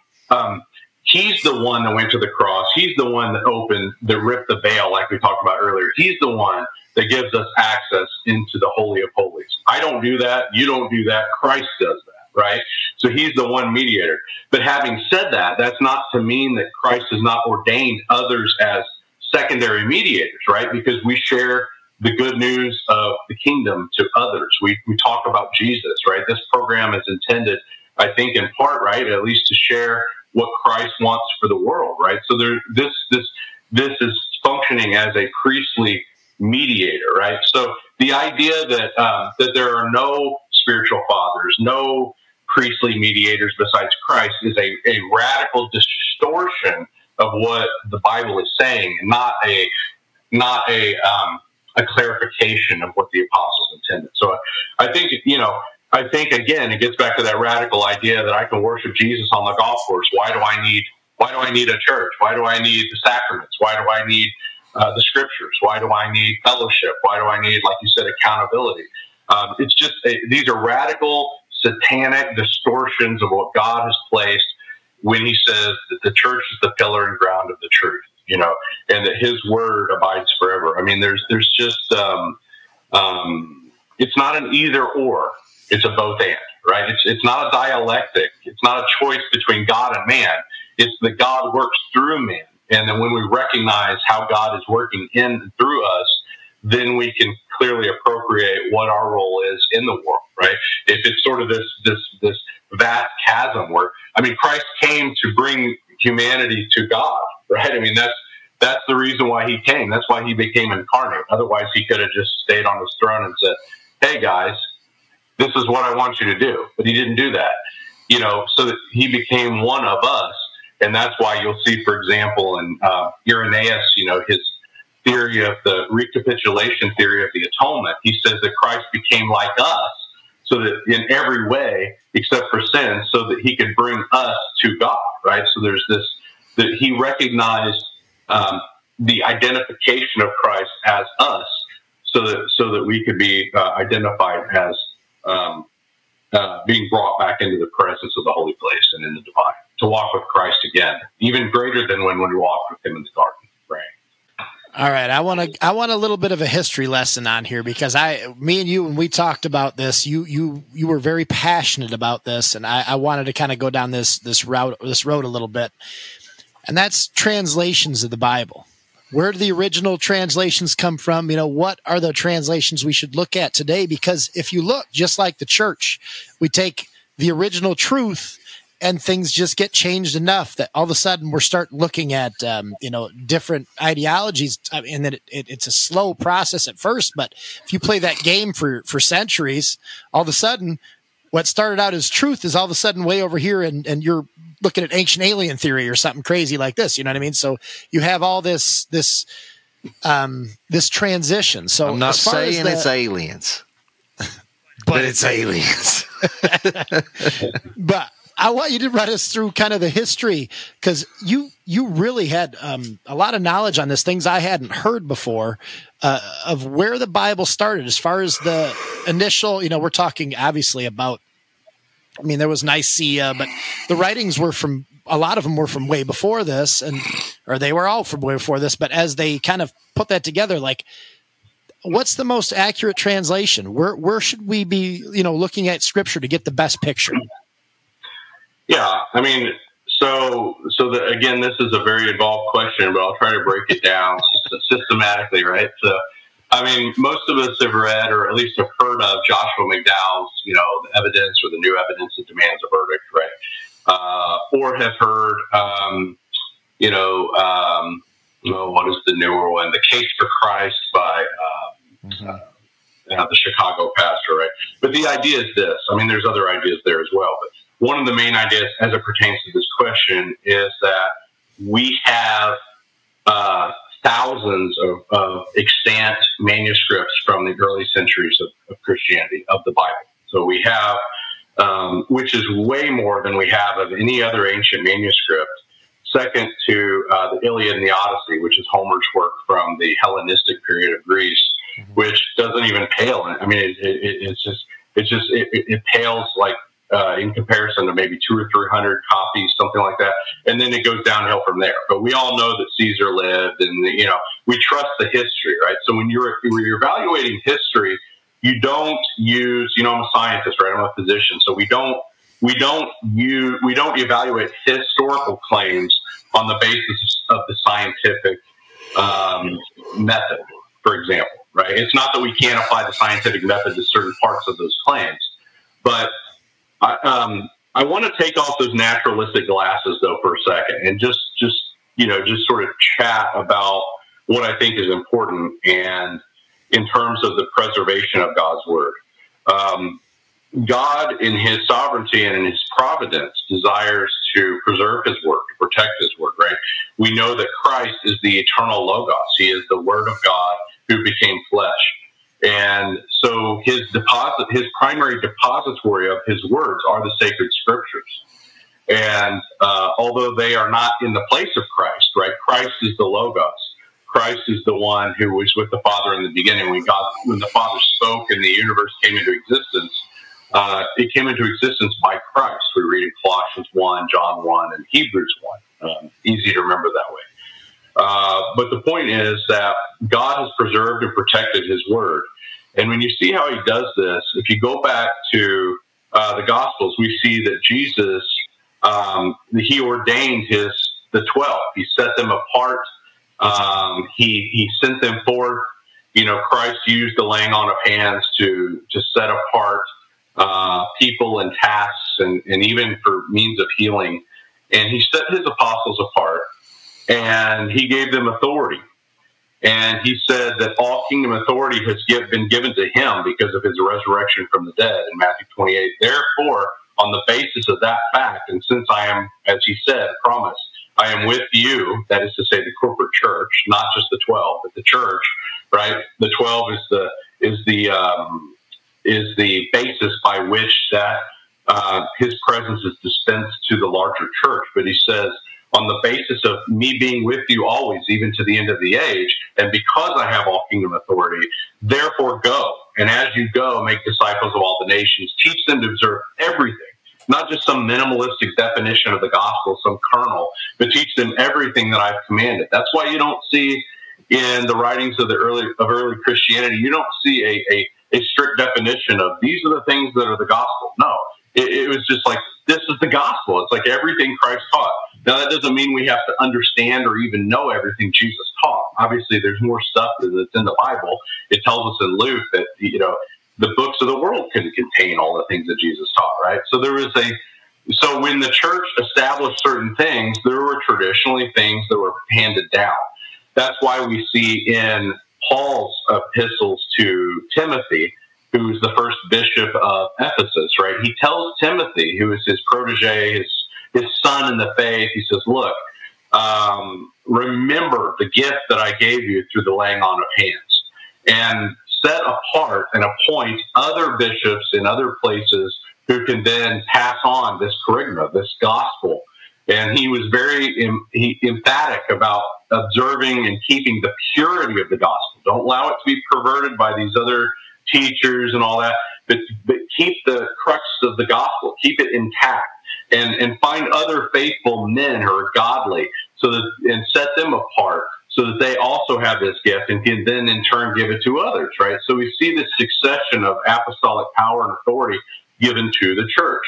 he's the one that went to the cross. He's the one that ripped the veil, like we talked about earlier. He's the one that gives us access into the Holy of Holies. I don't do that. You don't do that. Christ does that, right? So he's the one mediator. But having said that, that's not to mean that Christ has not ordained others as secondary mediators, right? Because we share the good news of the kingdom to others. We talk about Jesus, right? This program is intended, I think, in part, right, at least to share what Christ wants for the world, right? So this is functioning as a priestly mediator, right? So the idea that there are no spiritual fathers, no priestly mediators besides Christ, is a radical distortion of what the Bible is saying, and not a clarification of what the apostles intended. So I think again, it gets back to that radical idea that I can worship Jesus on the golf course. Why do I need a church? Why do I need the sacraments? Why do I need the scriptures? Why do I need fellowship? Why do I need, like you said, accountability? It's just these are radical satanic distortions of what God has placed when he says that the church is the pillar and ground of the truth, and that his word abides forever. I mean, there's just, it's not an either or, it's a both and, right? It's not a dialectic. It's not a choice between God and man. It's that God works through man. And then when we recognize how God is working in and through us, then we can clearly appropriate what our role is in the world, right? If it's sort of this vast chasm where, I mean, Christ came to bring humanity to God, right? I mean, that's the reason why he came. That's why he became incarnate. Otherwise, he could have just stayed on his throne and said, hey, guys, this is what I want you to do. But he didn't do that, so that he became one of us. And that's why you'll see, for example, in Irenaeus, his theory of the recapitulation theory of the atonement, he says that Christ became like us, so that in every way, except for sin, so that he could bring us to God, right? So there's this, that he recognized the identification of Christ as us, so that we could be identified as being brought back into the presence of the holy place and in the divine, to walk with Christ again, even greater than when we walked with him in the garden. Right. All right, I want a little bit of a history lesson on here, because me and you, when we talked about this, you were very passionate about this, and I wanted to kind of go down this road a little bit, and that's translations of the Bible. Where do the original translations come from? What are the translations we should look at today? Because if you look, just like the church, we take the original truth and things just get changed enough that all of a sudden we're starting looking at, different ideologies. And that it's a slow process at first, but if you play that game for centuries, all of a sudden what started out as truth is all of a sudden way over here, and you're looking at ancient alien theory or something crazy like this. You know what I mean? So you have all this transition. So I'm not saying it's aliens, but it's aliens. But I want you to run us through kind of the history, because you really had a lot of knowledge on this, things I hadn't heard before, of where the Bible started as far as the initial, we're talking obviously about, there was Nicaea, but the writings were a lot of them were from way before this, or they were all from way before this. But as they kind of put that together, like, what's the most accurate translation? Where should we be, looking at Scripture to get the best picture? Yeah, I mean, again, this is a very involved question, but I'll try to break it down systematically, right? So, I mean, most of us have read or at least have heard of Joshua McDowell's, the evidence or the new evidence that demands a verdict, right? Or have heard, what is the newer one? The Case for Christ by the Chicago pastor, right? But the idea is this. I mean, there's other ideas there as well, but one of the main ideas as it pertains to this question is that we have thousands of extant manuscripts from the early centuries of Christianity, of the Bible. So we have, which is way more than we have of any other ancient manuscript, second to the Iliad and the Odyssey, which is Homer's work from the Hellenistic period of Greece, which doesn't even pale. I mean, it pales like, in comparison to maybe 200 or 300 copies, something like that. And then it goes downhill from there. But we all know that Caesar lived and, we trust the history, right? So when you're evaluating history, you don't use, I'm a scientist, right? I'm a physician. So we don't evaluate historical claims on the basis of the scientific method, for example, right? It's not that we can't apply the scientific method to certain parts of those claims, but I want to take off those naturalistic glasses, though, for a second, and just sort of chat about what I think is important, and in terms of the preservation of God's word. God, in His sovereignty and in His providence, desires to preserve His word, to protect His word. Right? We know that Christ is the eternal Logos; He is the Word of God who became flesh. And so his primary depository of his words are the sacred scriptures. And although they are not in the place of Christ, right? Christ is the Logos. Christ is the one who was with the Father in the beginning. When the Father spoke and the universe came into existence, it came into existence by Christ. We read in Colossians 1, John 1, and Hebrews 1. Easy to remember that way. But the point is that God has preserved and protected His word. And when you see how He does this, if you go back to the Gospels, we see that Jesus, He ordained the 12. He set them apart. He sent them forth. Christ used the laying on of hands to set apart people and tasks and even for means of healing. And He set His apostles apart, and He gave them authority. And He said that all kingdom authority has been given to Him because of His resurrection from the dead in Matthew 28. Therefore, on the basis of that fact, and since I am, as He said, promised, I am with you, that is to say the corporate church, not just the 12, but the church, right? The 12 is the basis by which that His presence is dispensed to the larger church. But He says, on the basis of me being with you always, even to the end of the age, and because I have all kingdom authority, therefore go. And as you go, make disciples of all the nations. Teach them to observe everything, not just some minimalistic definition of the gospel, some kernel, but teach them everything that I've commanded. That's why you don't see in the writings of early Christianity, you don't see a strict definition of these are the things that are the gospel. No, it was just like, this is the gospel. It's like everything Christ taught. Now, that doesn't mean we have to understand or even know everything Jesus taught. Obviously, there's more stuff that's in the Bible. It tells us in Luke that, the books of the world couldn't contain all the things that Jesus taught, right? So when the church established certain things, there were traditionally things that were handed down. That's why we see in Paul's epistles to Timothy, who's the first bishop of Ephesus, right? He tells Timothy, who is his protege, his son in the faith, he says, look, remember the gift that I gave you through the laying on of hands, and set apart and appoint other bishops in other places who can then pass on this charisma, this gospel. And he was very emphatic about observing and keeping the purity of the gospel. Don't allow it to be perverted by these other teachers and all that, but keep the crux of the gospel, keep it intact, and find other faithful men who are godly, and set them apart so that they also have this gift and can then in turn give it to others, right? So we see this succession of apostolic power and authority given to the church.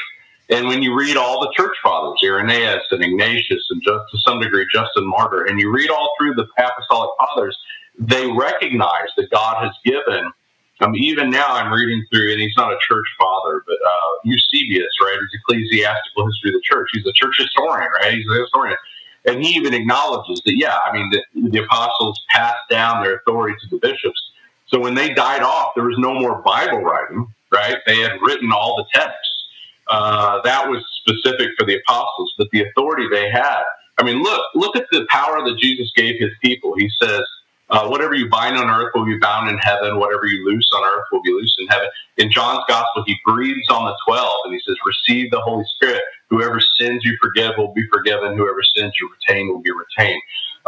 And when you read all the church fathers, Irenaeus and Ignatius and to some degree Justin Martyr, and you read all through the apostolic fathers, they recognize that God has given. Even now I'm reading through, and he's not a church father, but Eusebius, right? His Ecclesiastical History of the Church. He's a church historian, right? He's a historian. And he even acknowledges that, the apostles passed down their authority to the bishops. So when they died off, there was no more Bible writing, right? They had written all the texts. That was specific for the apostles, but the authority they had. Look at the power that Jesus gave his people. He says, whatever you bind on earth will be bound in heaven. Whatever you loose on earth will be loosed in heaven. In John's gospel, he breathes on the 12 and he says, receive the Holy Spirit. Whoever sins you forgive will be forgiven. Whoever sins you retain will be retained.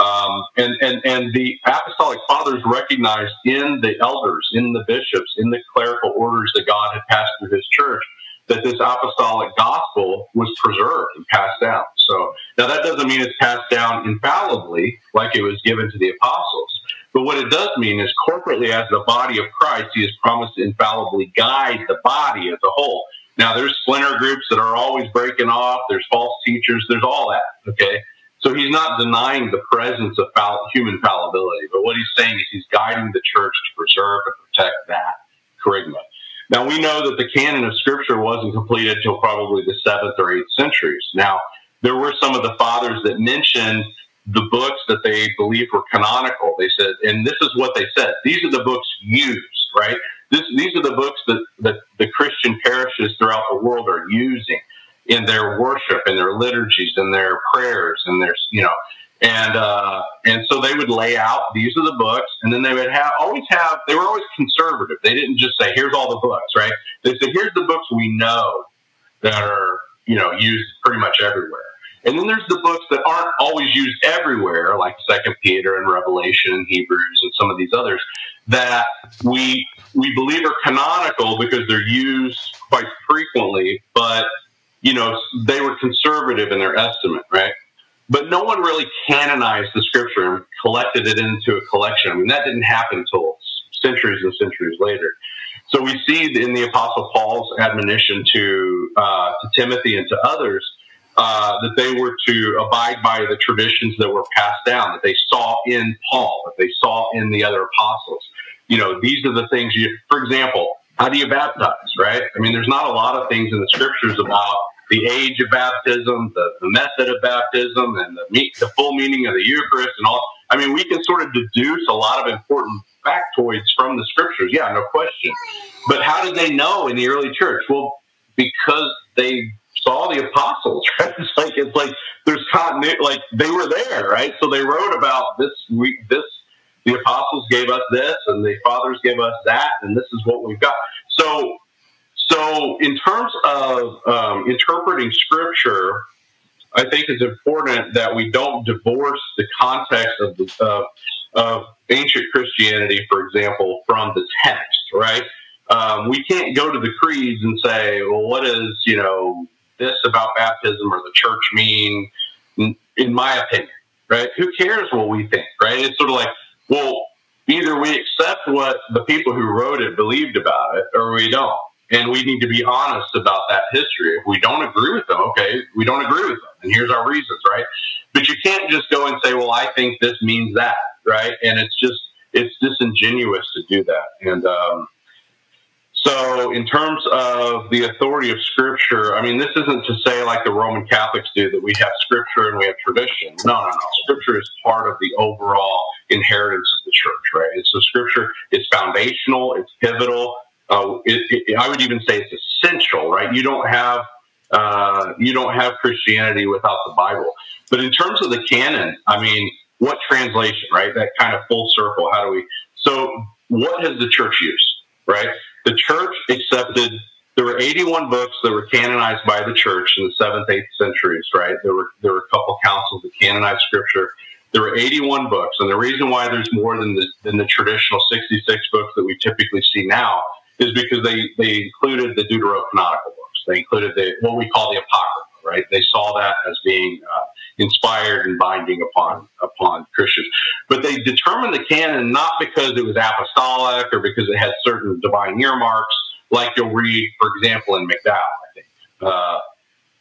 And the apostolic fathers recognized in the elders, in the bishops, in the clerical orders that God had passed through his church, that this apostolic gospel was preserved and passed down. So now that doesn't mean it's passed down infallibly like it was given to the apostles. But what it does mean is corporately as the body of Christ, he has promised to infallibly guide the body as a whole. Now there's splinter groups that are always breaking off. There's false teachers. There's all that. Okay. So he's not denying the presence of human fallibility, but what he's saying is he's guiding the church to preserve and protect that charisma. Now, we know that the canon of Scripture wasn't completed until probably the 7th or 8th centuries. Now, there were some of the fathers that mentioned the books that they believed were canonical. They said, and this is what they said, these are the books used, right? These are the books that the Christian parishes throughout the world are using in their worship, in their liturgies, in their prayers, and their, and so they would lay out, these are the books, and then they would they were always conservative. They didn't just say, here's all the books, right? They said, here's the books we know that are, used pretty much everywhere. And then there's the books that aren't always used everywhere, like 2 Peter and Revelation and Hebrews and some of these others, that we believe are canonical because they're used quite frequently, but, they were conservative in their estimate, right? But no one really canonized the Scripture and collected it into a collection. That didn't happen until centuries and centuries later. So we see in the Apostle Paul's admonition to Timothy and to others that they were to abide by the traditions that were passed down, that they saw in Paul, that they saw in the other apostles. These are the things for example, how do you baptize, right? There's not a lot of things in the Scriptures about the age of baptism, the method of baptism, and the full meaning of the Eucharist and all. We can sort of deduce a lot of important factoids from the Scriptures. Yeah, no question. But how did they know in the early church? Well, because they saw the apostles, right? It's like there's continuity, like they were there, right? So they wrote about this, the apostles gave us this, and the fathers gave us that, and this is what we've got. So in terms of interpreting Scripture, I think it's important that we don't divorce the context of ancient Christianity, for example, from the text, right? We can't go to the creeds and say, well, what is, this about baptism or the church mean, in my opinion, right? Who cares what we think, right? It's sort of like, well, either we accept what the people who wrote it believed about it or we don't. And we need to be honest about that history. If we don't agree with them, okay, we don't agree with them. And here's our reasons, right? But you can't just go and say, well, I think this means that, right? And it's disingenuous to do that. And so in terms of the authority of Scripture, this isn't to say like the Roman Catholics do that we have Scripture and we have tradition. No. Scripture is part of the overall inheritance of the church, right? And so Scripture is foundational, it's pivotal. I would even say it's essential, right? You don't have Christianity without the Bible. But in terms of the canon, what translation, right? That kind of full circle. So what has the church used, right? The church accepted, there were 81 books that were canonized by the church in the 7th, 8th centuries, right? There were a couple councils that canonized Scripture. There were 81 books. And the reason why there's more than the traditional 66 books that we typically see now is because they included the deuterocanonical books. They included what we call the Apocrypha, right? They saw that as being inspired and binding upon Christians. But they determined the canon not because it was apostolic or because it had certain divine earmarks, like you'll read, for example, in McDowell, I think.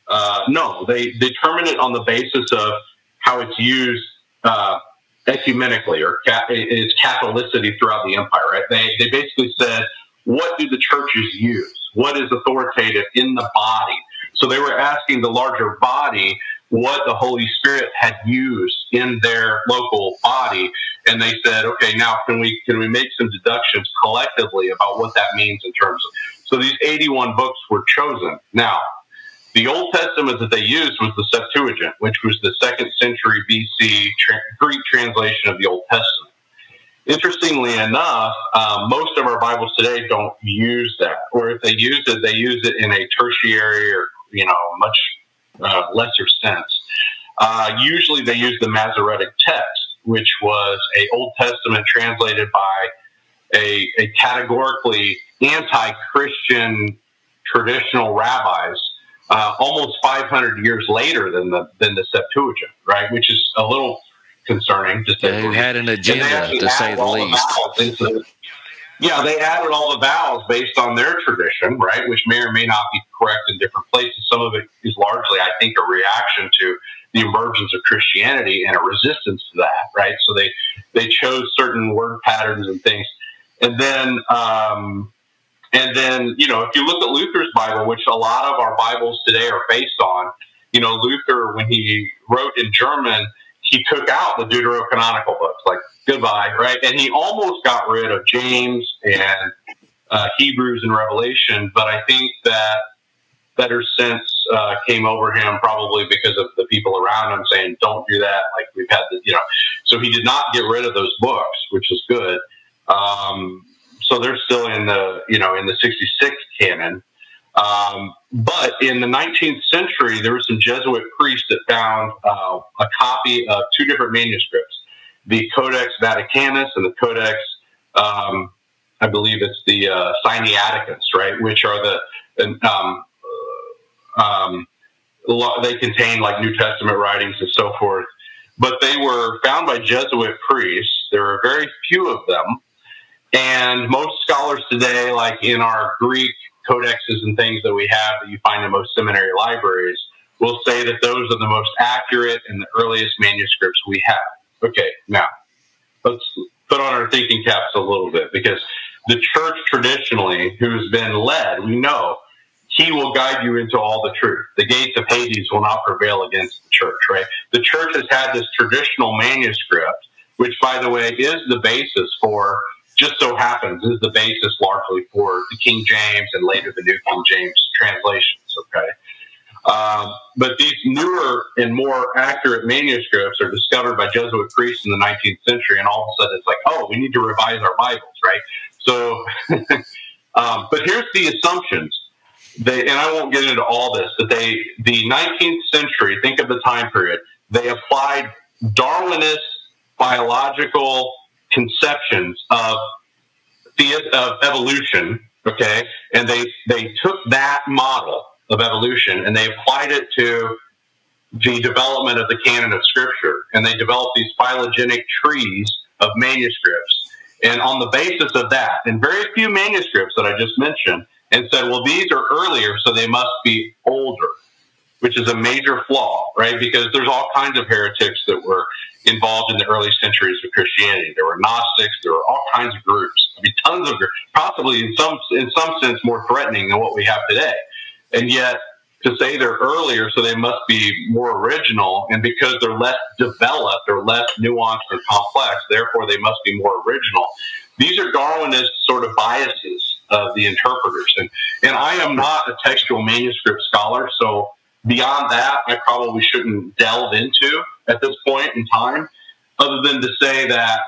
No, they determined it on the basis of how it's used ecumenically or its Catholicity throughout the empire. Right? They basically said, what do the churches use? What is authoritative in the body? So they were asking the larger body what the Holy Spirit had used in their local body, and they said, okay, now can we make some deductions collectively about what that means in terms of. So these 81 books were chosen. Now, the Old Testament that they used was the Septuagint, which was the 2nd century BC Greek translation of the Old Testament. Interestingly enough, most of our Bibles today don't use that, or if they use it in a tertiary or much lesser sense. Usually, they use the Masoretic text, which was a Old Testament translated by a categorically anti-Christian traditional rabbis, almost 500 years later than the Septuagint, right? Which is a little concerning to say. They had an agenda, to say the least. They added all the vowels based on their tradition, right? Which may or may not be correct in different places. Some of it is largely, I think, a reaction to the emergence of Christianity and a resistance to that, right? So they chose certain word patterns and things, and then if you look at Luther's Bible, which a lot of our Bibles today are based on, Luther, when he wrote in German, he took out the deuterocanonical books, like goodbye, right? And he almost got rid of James and Hebrews and Revelation, but I think that better sense came over him, probably because of the people around him saying, don't do that. Like we've had so he did not get rid of those books, which is good. So they're still in the 66 canon. But in the 19th century, there were some Jesuit priests that found a copy of two different manuscripts, the Codex Vaticanus and the Codex, I believe it's the Sinaiticus, right, which are they contain like New Testament writings and so forth. But they were found by Jesuit priests. There are very few of them. And most scholars today, like in our Greek codexes and things that we have that you find in most seminary libraries, will say that those are the most accurate and the earliest manuscripts we have. Okay, now, let's put on our thinking caps a little bit, because the church traditionally, who's been led, we know, he will guide you into all the truth. The gates of Hades will not prevail against the church, right? The church has had this traditional manuscript, which, by the way, is the basis for, just so happens, is the basis largely for the King James and later the New King James translations, okay? But these newer and more accurate manuscripts are discovered by Jesuit priests in the 19th century, and all of a sudden it's like, oh, we need to revise our Bibles, right? So, but here's the assumptions. And I won't get into all this, but the 19th century, think of the time period, they applied Darwinist biological conceptions of evolution, okay? And they took that model of evolution and they applied it to the development of the canon of Scripture. And they developed these phylogenetic trees of manuscripts. And on the basis of that, and very few manuscripts that I just mentioned, and said, well, these are earlier, so they must be older, which is a major flaw, right? Because there's all kinds of heretics that were involved in the early centuries of Christianity. There were Gnostics, there were all kinds of groups. I mean, tons of groups, possibly in some sense more threatening than what we have today. And yet, to say they're earlier, so they must be more original, and because they're less developed or less nuanced or complex, therefore they must be more original. These are Darwinist sort of biases of the interpreters. And I am not a textual manuscript scholar, so beyond that, I probably shouldn't delve into at this point in time, other than to say that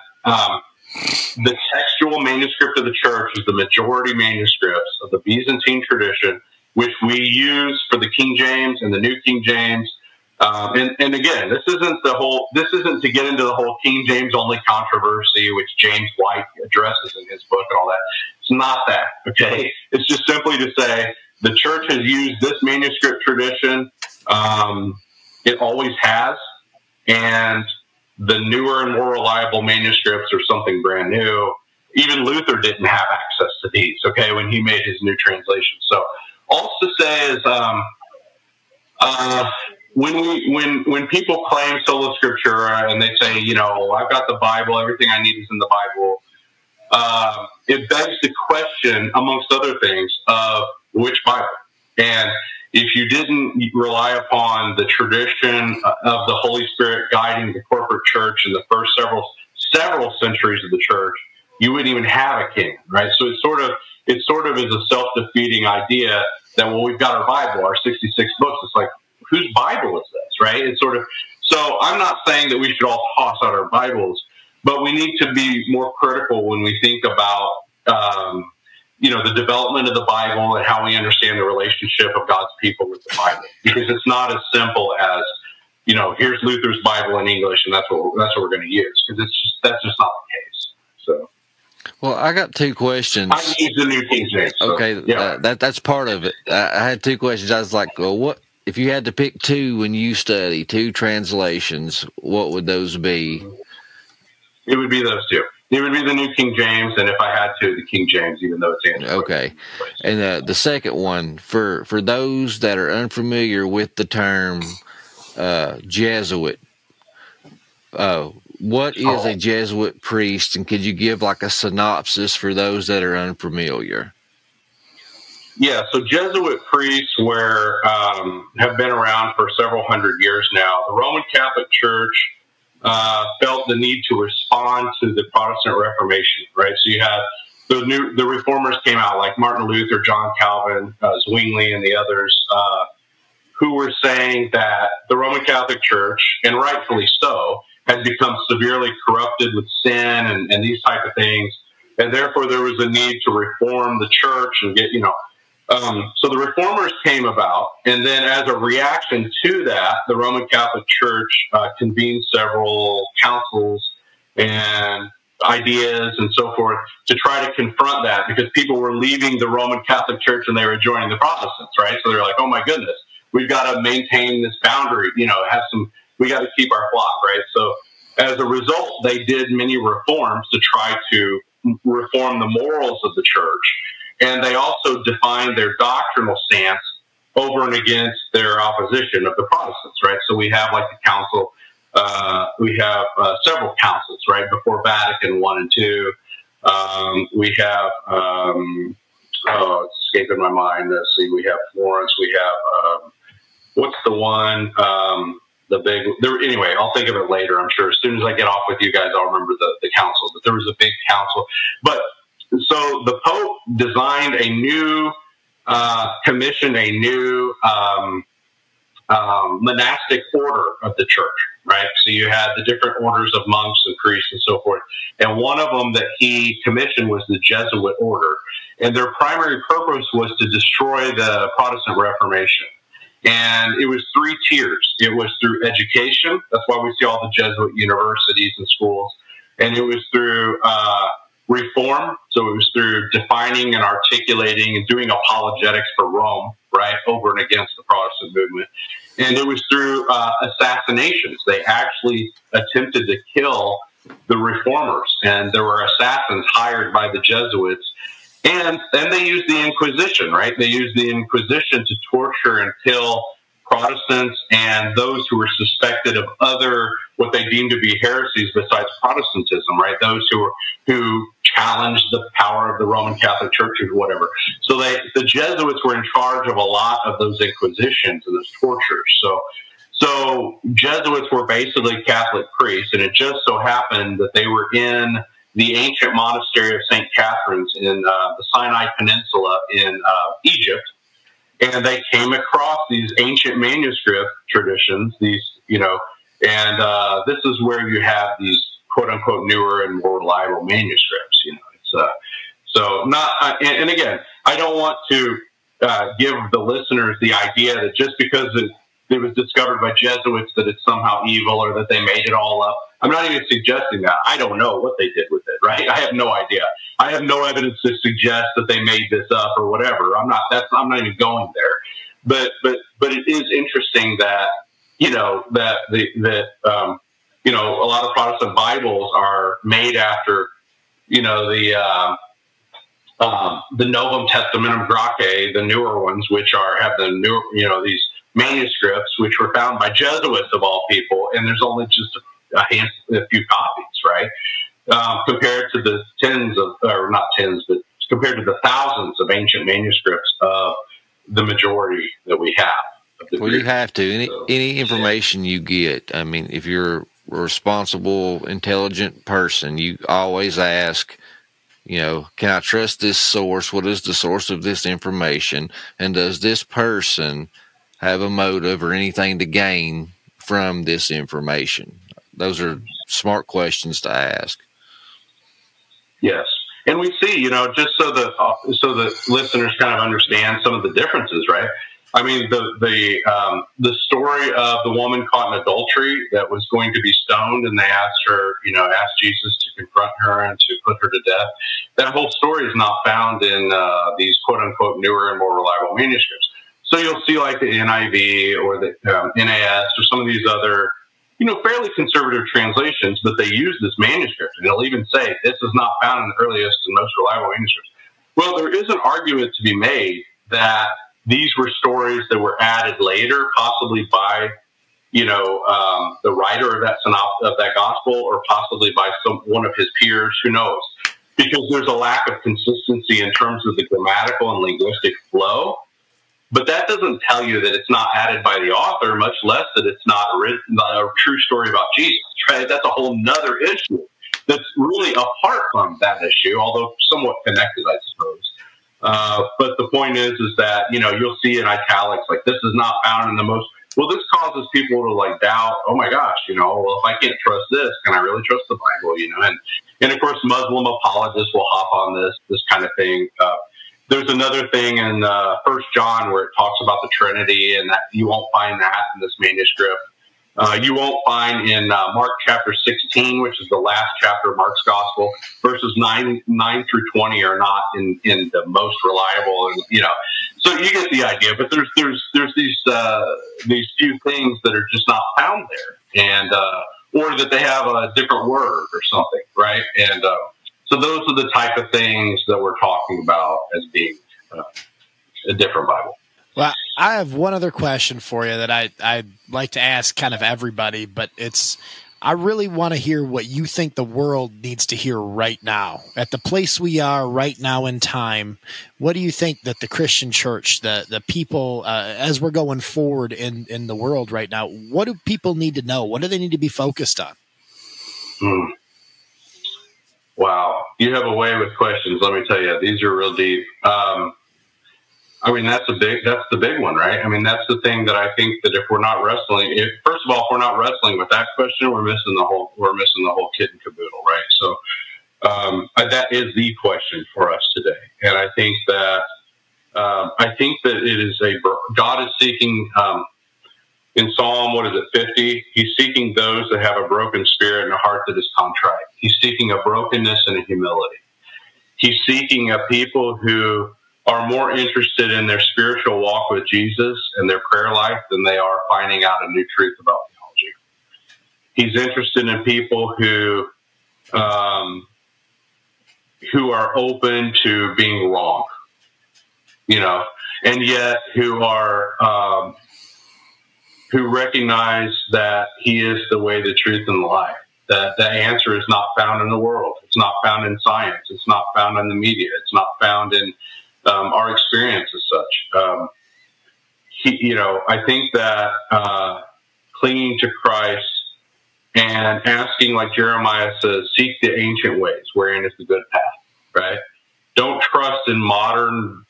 the textual manuscript of the church is the majority manuscripts of the Byzantine tradition, which we use for the King James and the New King James. And again, this isn't to get into the whole King James only controversy, which James White addresses in his book and all that. It's not that, okay? It's just simply to say the church has used this manuscript tradition. It always has. And the newer and more reliable manuscripts are something brand new. Even Luther didn't have access to these, okay, when he made his new translation. So all to say is When people claim sola scriptura and they say, I've got the Bible, everything I need is in the Bible, it begs the question, amongst other things, of which Bible. And if you didn't rely upon the tradition of the Holy Spirit guiding the corporate church in the first several centuries of the church, you wouldn't even have a king, right? So it sort of is a self-defeating idea that, well, we've got our Bible, our 66 books. It's like, whose Bible is this, right? It's sort of, so I'm not saying that we should all toss out our Bibles, but we need to be more critical when we think about, the development of the Bible and how we understand the relationship of God's people with the Bible, because it's not as simple as, here's Luther's Bible in English, and that's what we're going to use, because that's just not the case. So. Well, I got two questions. I use the New King James. So, okay, yeah. That's part of it. I had two questions. I was like, well, what if you had to pick two when you study, two translations, what would those be? It would be those two. It would be the New King James, and if I had to, the King James, even though it's antiquated. Okay. And the second one, for those that are unfamiliar with the term Jesuit, what is a Jesuit priest, and could you give like a synopsis for those that are unfamiliar? Yeah, so Jesuit priests have been around for several hundred years now. The Roman Catholic Church felt the need to respond to the Protestant Reformation, right? So you had the reformers came out, like Martin Luther, John Calvin, Zwingli, and the others, who were saying that the Roman Catholic Church, and rightfully so, had become severely corrupted with sin and these type of things, and therefore there was a need to reform the church and get, so the reformers came about, and then as a reaction to that, the Roman Catholic Church convened several councils and ideas and so forth to try to confront that, because people were leaving the Roman Catholic Church and they were joining the Protestants, right? So they're like, oh my goodness, we've got to maintain this boundary, we got to keep our flock, right? So as a result, they did many reforms to try to reform the morals of the church. And they also defined their doctrinal stance over and against their opposition of the Protestants, right? So we have like the council, we have several councils, right? Before Vatican I and II. We have, it's escaping my mind. Let's see, we have Florence, we have, what's the one, anyway, I'll think of it later, I'm sure. As soon as I get off with you guys, I'll remember the council. But there was a big council. But so the Pope designed commissioned a new monastic order of the church, right? So you had the different orders of monks and priests and so forth. And one of them that he commissioned was the Jesuit order. And their primary purpose was to destroy the Protestant Reformation. And it was three tiers. It was through education. That's why we see all the Jesuit universities and schools. And it was through reform. So it was through defining and articulating and doing apologetics for Rome, right, over and against the Protestant movement. And it was through assassinations. They actually attempted to kill the reformers. And there were assassins hired by the Jesuits. And then they used the Inquisition, right? They used the Inquisition to torture and kill Protestants and those who were suspected of other, what they deemed to be heresies besides Protestantism, right? Those who challenged the power of the Roman Catholic Church or whatever. So the Jesuits were in charge of a lot of those inquisitions and those tortures. So Jesuits were basically Catholic priests, and it just so happened that they were in the ancient monastery of St. Catherine's in the Sinai Peninsula in Egypt. And they came across these ancient manuscript traditions, and this is where you have these quote unquote newer and more reliable manuscripts. And again, I don't want to give the listeners the idea that just because it was discovered by Jesuits that it's somehow evil or that they made it all up. I'm not even suggesting that. I don't know what they did with it, right? I have no idea. I have no evidence to suggest that they made this up or whatever. I'm not even going there. But it is interesting that, a lot of Protestant Bibles are made after, the Novum Testamentum Graece, the newer ones, which have the newer, these manuscripts, which were found by Jesuits of all people, and there's only just a few copies, right? Compared to the compared to the thousands of ancient manuscripts of the majority that we have. Well, you have to. Any information you get, I mean, if you're a responsible, intelligent person, you always ask, can I trust this source? What is the source of this information? And does this person have a motive or anything to gain from this information? Those are smart questions to ask. Yes. And we see, just so the listeners kind of understand some of the differences, right? I mean, the story of the woman caught in adultery that was going to be stoned, and they asked Jesus to confront her and to put her to death. That whole story is not found in these quote unquote newer and more reliable manuscripts. So you'll see like the NIV or the NAS or some of these other, fairly conservative translations, but they use this manuscript, and they'll even say this is not found in the earliest and most reliable manuscripts. Well, there is an argument to be made that these were stories that were added later, possibly by, the writer of that gospel, or possibly by one of his peers. Who knows? Because there's a lack of consistency in terms of the grammatical and linguistic flow. But that doesn't tell you that it's not added by the author, much less that it's not a true story about Jesus. Right? That's a whole nother issue that's really apart from that issue, although somewhat connected, I suppose. But the point is that, you'll see in italics, like, this is not found in the most, well, this causes people to doubt, oh my gosh, well, if I can't trust this, can I really trust the Bible? And of course, Muslim apologists will hop on this kind of thing. There's another thing in 1 John where it talks about the Trinity, and that you won't find that in this manuscript. You won't find in Mark chapter 16, which is the last chapter of Mark's gospel, verses 9 through 20 are not in the most reliable, and so you get the idea. But there's these few things that are just not found there, and or that they have a different word or something, right? And so those are the type of things that we're talking about as being a different Bible. Well, I have one other question for you that I'd like to ask kind of everybody, but I really want to hear what you think the world needs to hear right now. At the place we are right now in time, what do you think that the Christian church, the people, as we're going forward in the world right now, what do people need to know? What do they need to be focused on? Wow. You have a way with questions, let me tell you. These are real deep. That's the big one, right? That's the thing that I think that if we're not wrestling, first of all, if we're not wrestling with that question, we're missing the whole kit and caboodle, right? So, that is the question for us today. And I think that it is God is seeking, in Psalm, 50? He's seeking those that have a broken spirit and a heart that is contrite. He's seeking a brokenness and a humility. He's seeking a people who are more interested in their spiritual walk with Jesus and their prayer life than they are finding out a new truth about theology. He's interested in people who are open to being wrong, and yet who recognize that He is the way, the truth, and the life. That the answer is not found in the world. It's not found in science. It's not found in the media. It's not found in our experience as such. I think that clinging to Christ and asking, like Jeremiah says, seek the ancient ways, wherein is the good path, right? Don't trust in modern,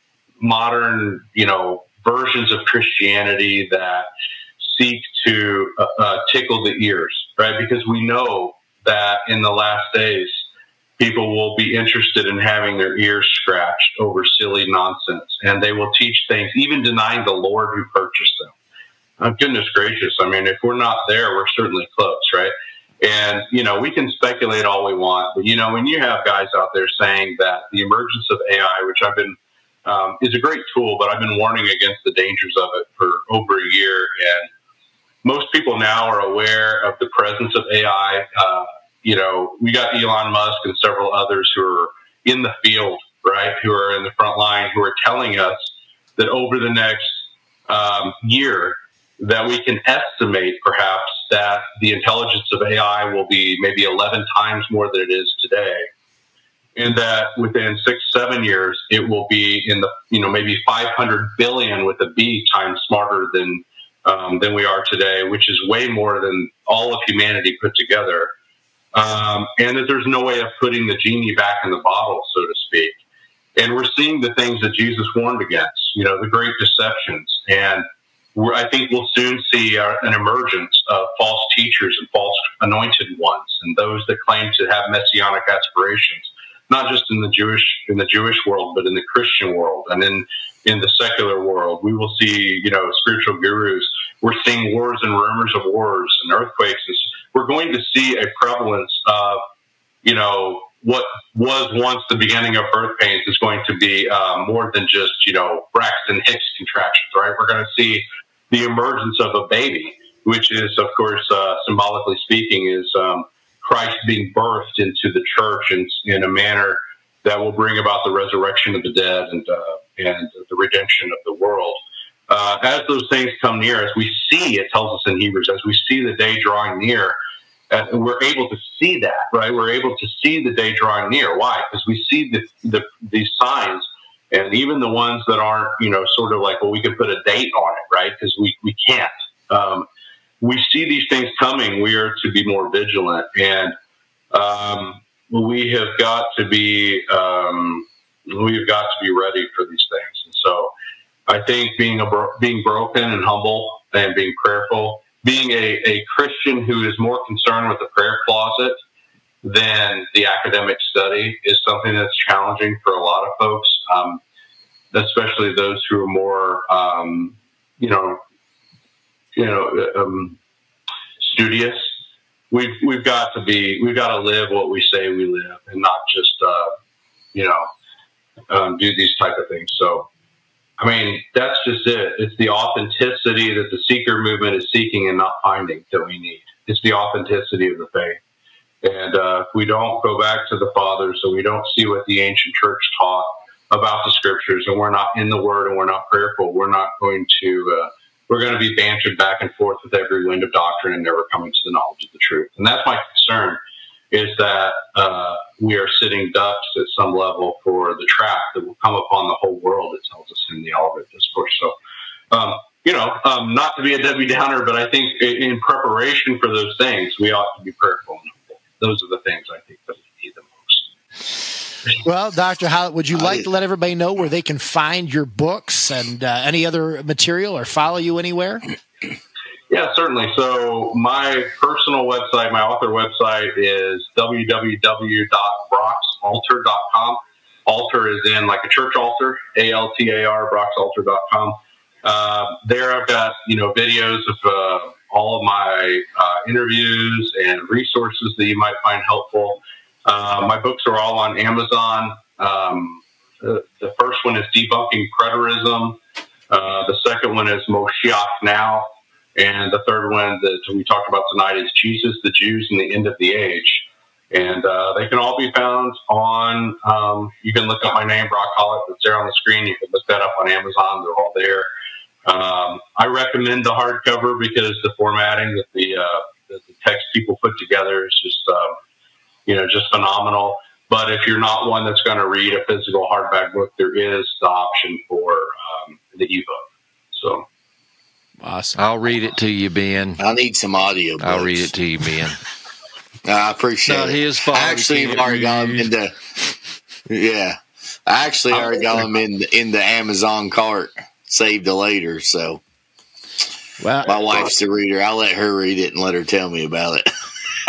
versions of Christianity that seek to tickle the ears, right? Because we know that in the last days, people will be interested in having their ears scratched over silly nonsense, and they will teach things, even denying the Lord who purchased them. Goodness gracious. If we're not there, we're certainly close, right? And, we can speculate all we want, but, when you have guys out there saying that the emergence of AI, which I've been, is a great tool, but I've been warning against the dangers of it for over a year, and most people now are aware of the presence of AI. We got Elon Musk and several others who are in the field, right, who are in the front line, who are telling us that over the next year, that we can estimate perhaps that the intelligence of AI will be maybe 11 times more than it is today. And that within 6-7 years, it will be in the, maybe 500 billion with a B times smarter than we are today, which is way more than all of humanity put together. And that there's no way of putting the genie back in the bottle, so to speak. And we're seeing the things that Jesus warned against, the great deceptions. And I think we'll soon see an emergence of false teachers and false anointed ones, and those that claim to have messianic aspirations, not just in the Jewish world, but in the Christian world and in the secular world. We will see, spiritual gurus. We're seeing wars and rumors of wars and earthquakes. We're going to see a prevalence of, what was once the beginning of birth pains is going to be more than just, Braxton Hicks contractions, right? We're going to see the emergence of a baby, which is, of course, symbolically speaking, is Christ being birthed into the church in a manner that will bring about the resurrection of the dead and the redemption of the world. As those things come near, as we see, it tells us in Hebrews, as we see the day drawing near, we're able to see that, right? We're able to see the day drawing near. Why? Because we see these signs, and even the ones that aren't, sort of like, well, we can put a date on it, right? Because we can't. We see these things coming. We are to be more vigilant, and we have got to be ready for these things. And so, I think being broken and humble and being prayerful, being a Christian who is more concerned with the prayer closet than the academic study is something that's challenging for a lot of folks, especially those who are more, studious. We've got to live what we say we live, and not just do these type of things. So, I mean, that's just it. It's the authenticity that the seeker movement is seeking and not finding that we need. It's the authenticity of the faith. And if we don't go back to the fathers, so we don't see what the ancient church taught about the scriptures, and we're not in the word and we're not prayerful, we're going to be bantered back and forth with every wind of doctrine and never coming to the knowledge of the truth. And that's my concern, is that we are sitting ducks at some level for the trap that will come upon the whole world, it tells us in the Olivet Discourse. So, not to be a Debbie Downer, but I think in preparation for those things, we ought to be prayerful and humble. Those are the things I think that we need the most. Well, Dr. Hallett, would you like to let everybody know where they can find your books and any other material, or follow you anywhere? Yeah, certainly. So my personal website, my author website, is www.broxaltar.com. Altar is in like a church altar, ALTAR, broxaltar.com. There I've got, videos of all of my interviews and resources that you might find helpful. My books are all on Amazon. The first one is Debunking Preterism. The second one is Moshiach Now. And the third one that we talked about tonight is Jesus, the Jews, and the End of the Age. And they can all be found on, you can look up my name, Brock Hallett, that's there on the screen. You can look that up on Amazon. They're all there. I recommend the hardcover because the formatting that the text people put together is just, just phenomenal. But if you're not one that's going to read a physical hardback book, there is the option for the ebook. So. Awesome. I'll read it to you, Ben. I need some audio books. I'll read it to you, Ben. I appreciate it. His fault. I actually already got them into. Yeah, I actually already got them in the Amazon cart, saved to later. So, well, my wife's the reader. I'll let her read it and let her tell me about it.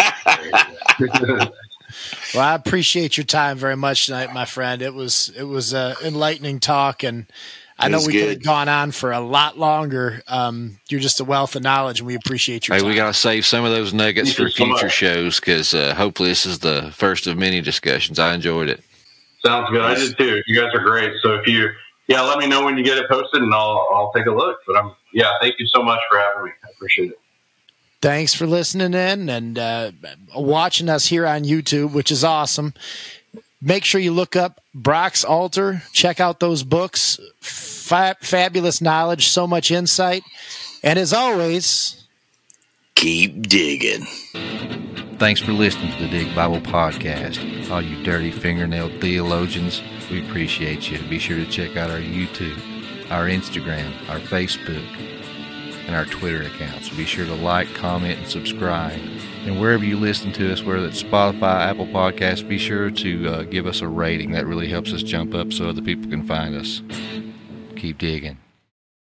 Well, I appreciate your time very much tonight, my friend. It was enlightening talk, and I know we could have gone on for a lot longer. You're just a wealth of knowledge, and we appreciate your time. We got to save some of those nuggets for future shows, because hopefully this is the first of many discussions. I enjoyed it. Sounds good. I did too. You guys are great. So if let me know when you get it posted, and I'll take a look. But thank you so much for having me. I appreciate it. Thanks for listening in and watching us here on YouTube, which is awesome. Make sure you look up Brock's Altar. Check out those books. Fabulous knowledge, so much insight. And as always, keep digging. Thanks for listening to the Dig Bible Podcast. All you dirty fingernail theologians, we appreciate you. Be sure to check out our YouTube, our Instagram, our Facebook, and our Twitter accounts. Be sure to like, comment, and subscribe. And wherever you listen to us, whether it's Spotify, Apple Podcasts, be sure to give us a rating. That really helps us jump up so other people can find us. Keep digging.